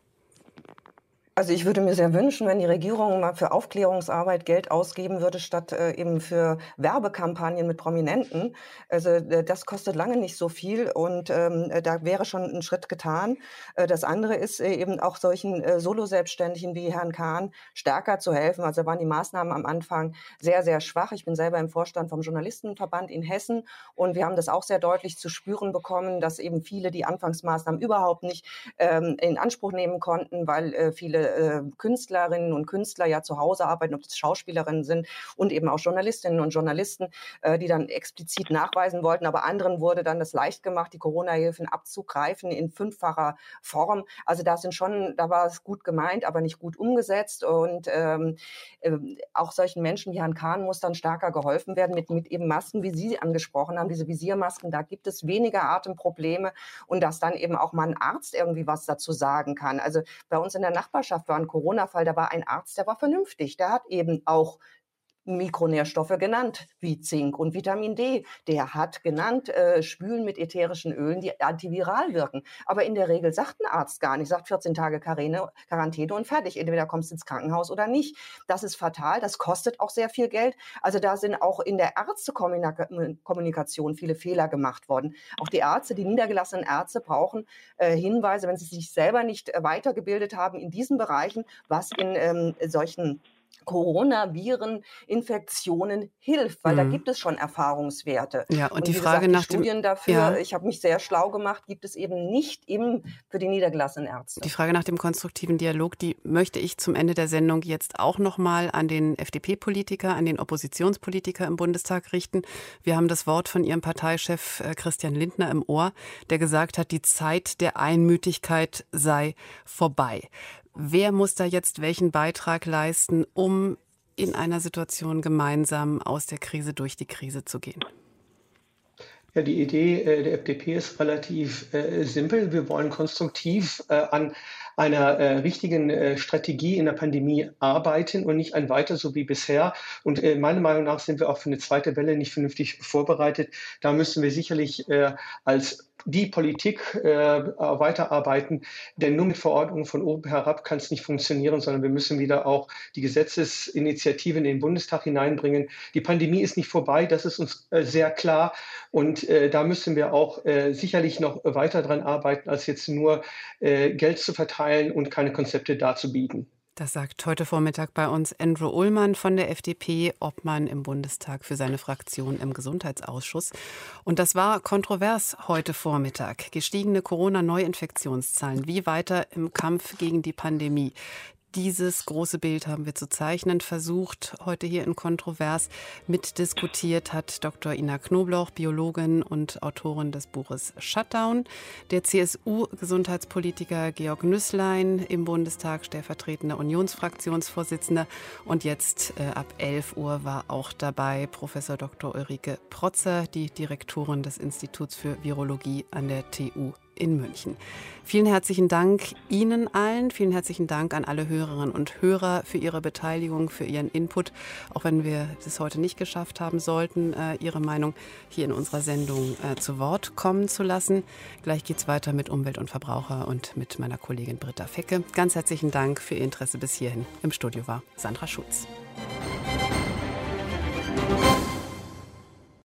Also ich würde mir sehr wünschen, wenn die Regierung mal für Aufklärungsarbeit Geld ausgeben würde, statt eben für Werbekampagnen mit Prominenten. Also das kostet lange nicht so viel und da wäre schon ein Schritt getan. Das andere ist eben auch solchen Solo-Selbstständigen wie Herrn Kahn stärker zu helfen. Also da waren die Maßnahmen am Anfang sehr, sehr schwach. Ich bin selber im Vorstand vom Journalistenverband in Hessen und wir haben das auch sehr deutlich zu spüren bekommen, dass eben viele die Anfangsmaßnahmen überhaupt nicht in Anspruch nehmen konnten, weil viele viele Künstlerinnen und Künstler ja zu Hause arbeiten, ob das Schauspielerinnen sind und eben auch Journalistinnen und Journalisten, die dann explizit nachweisen wollten. Aber anderen wurde dann das leicht gemacht, die Corona-Hilfen abzugreifen in 5-facher Form. Also da war es gut gemeint, aber nicht gut umgesetzt. Und auch solchen Menschen wie Herrn Kahn muss dann stärker geholfen werden mit eben Masken, wie Sie angesprochen haben, diese Visiermasken. Da gibt es weniger Atemprobleme und dass dann eben auch mal ein Arzt irgendwie was dazu sagen kann. Also bei uns in der Nachbarschaft war ein Corona-Fall, da war ein Arzt, der war vernünftig. Der hat eben auch Mikronährstoffe genannt, wie Zink und Vitamin D. Der hat genannt, Spülen mit ätherischen Ölen, die antiviral wirken. Aber in der Regel sagt ein Arzt gar nicht, sagt 14 Tage Quarantäne und fertig. Entweder kommst du ins Krankenhaus oder nicht. Das ist fatal, das kostet auch sehr viel Geld. Also da sind auch in der Ärztekommunikation viele Fehler gemacht worden. Auch die Ärzte, die niedergelassenen Ärzte brauchen Hinweise, wenn sie sich selber nicht weitergebildet haben in diesen Bereichen, was in solchen Coronaviren-Infektionen hilft, weil da gibt es schon Erfahrungswerte. Ja, und die wie Frage gesagt, nach die Studien dafür, ich habe mich sehr schlau gemacht, gibt es eben nicht für die niedergelassenen Ärzte. Die Frage nach dem konstruktiven Dialog, die möchte ich zum Ende der Sendung jetzt auch nochmal an den FDP-Politiker, an den Oppositionspolitiker im Bundestag richten. Wir haben das Wort von Ihrem Parteichef Christian Lindner im Ohr, der gesagt hat, die Zeit der Einmütigkeit sei vorbei. Wer muss da jetzt welchen Beitrag leisten, um in einer Situation gemeinsam aus der Krise durch die Krise zu gehen? Ja, die Idee der FDP ist relativ simpel. Wir wollen konstruktiv an einer richtigen Strategie in der Pandemie arbeiten und nicht ein weiter so wie bisher. Und meiner Meinung nach sind wir auch für eine zweite Welle nicht vernünftig vorbereitet. Da müssen wir sicherlich als die Politik weiterarbeiten, denn nur mit Verordnungen von oben herab kann es nicht funktionieren, sondern wir müssen wieder auch die Gesetzesinitiative in den Bundestag hineinbringen. Die Pandemie ist nicht vorbei, das ist uns sehr klar und da müssen wir auch sicherlich noch weiter dran arbeiten, als jetzt nur Geld zu verteilen und keine Konzepte darzubieten. Das sagt heute Vormittag bei uns Andrew Ullmann von der FDP, Obmann im Bundestag für seine Fraktion im Gesundheitsausschuss. Und das war kontrovers heute Vormittag. Gestiegene Corona-Neuinfektionszahlen. Wie weiter im Kampf gegen die Pandemie? Dieses große Bild haben wir zu zeichnen versucht. Heute hier in Kontrovers mitdiskutiert hat Dr. Ina Knoblauch, Biologin und Autorin des Buches Shutdown. Der CSU-Gesundheitspolitiker Georg Nüßlein im Bundestag, stellvertretender Unionsfraktionsvorsitzender. Und jetzt ab 11 Uhr war auch dabei Professor Dr. Ulrike Protzer, die Direktorin des Instituts für Virologie an der TU in München. Vielen herzlichen Dank Ihnen allen. Vielen herzlichen Dank an alle Hörerinnen und Hörer für Ihre Beteiligung, für Ihren Input. Auch wenn wir es heute nicht geschafft haben sollten, Ihre Meinung hier in unserer Sendung zu Wort kommen zu lassen. Gleich geht es weiter mit Umwelt und Verbraucher und mit meiner Kollegin Britta Fecke. Ganz herzlichen Dank für Ihr Interesse bis hierhin. Im Studio war Sandra Schutz.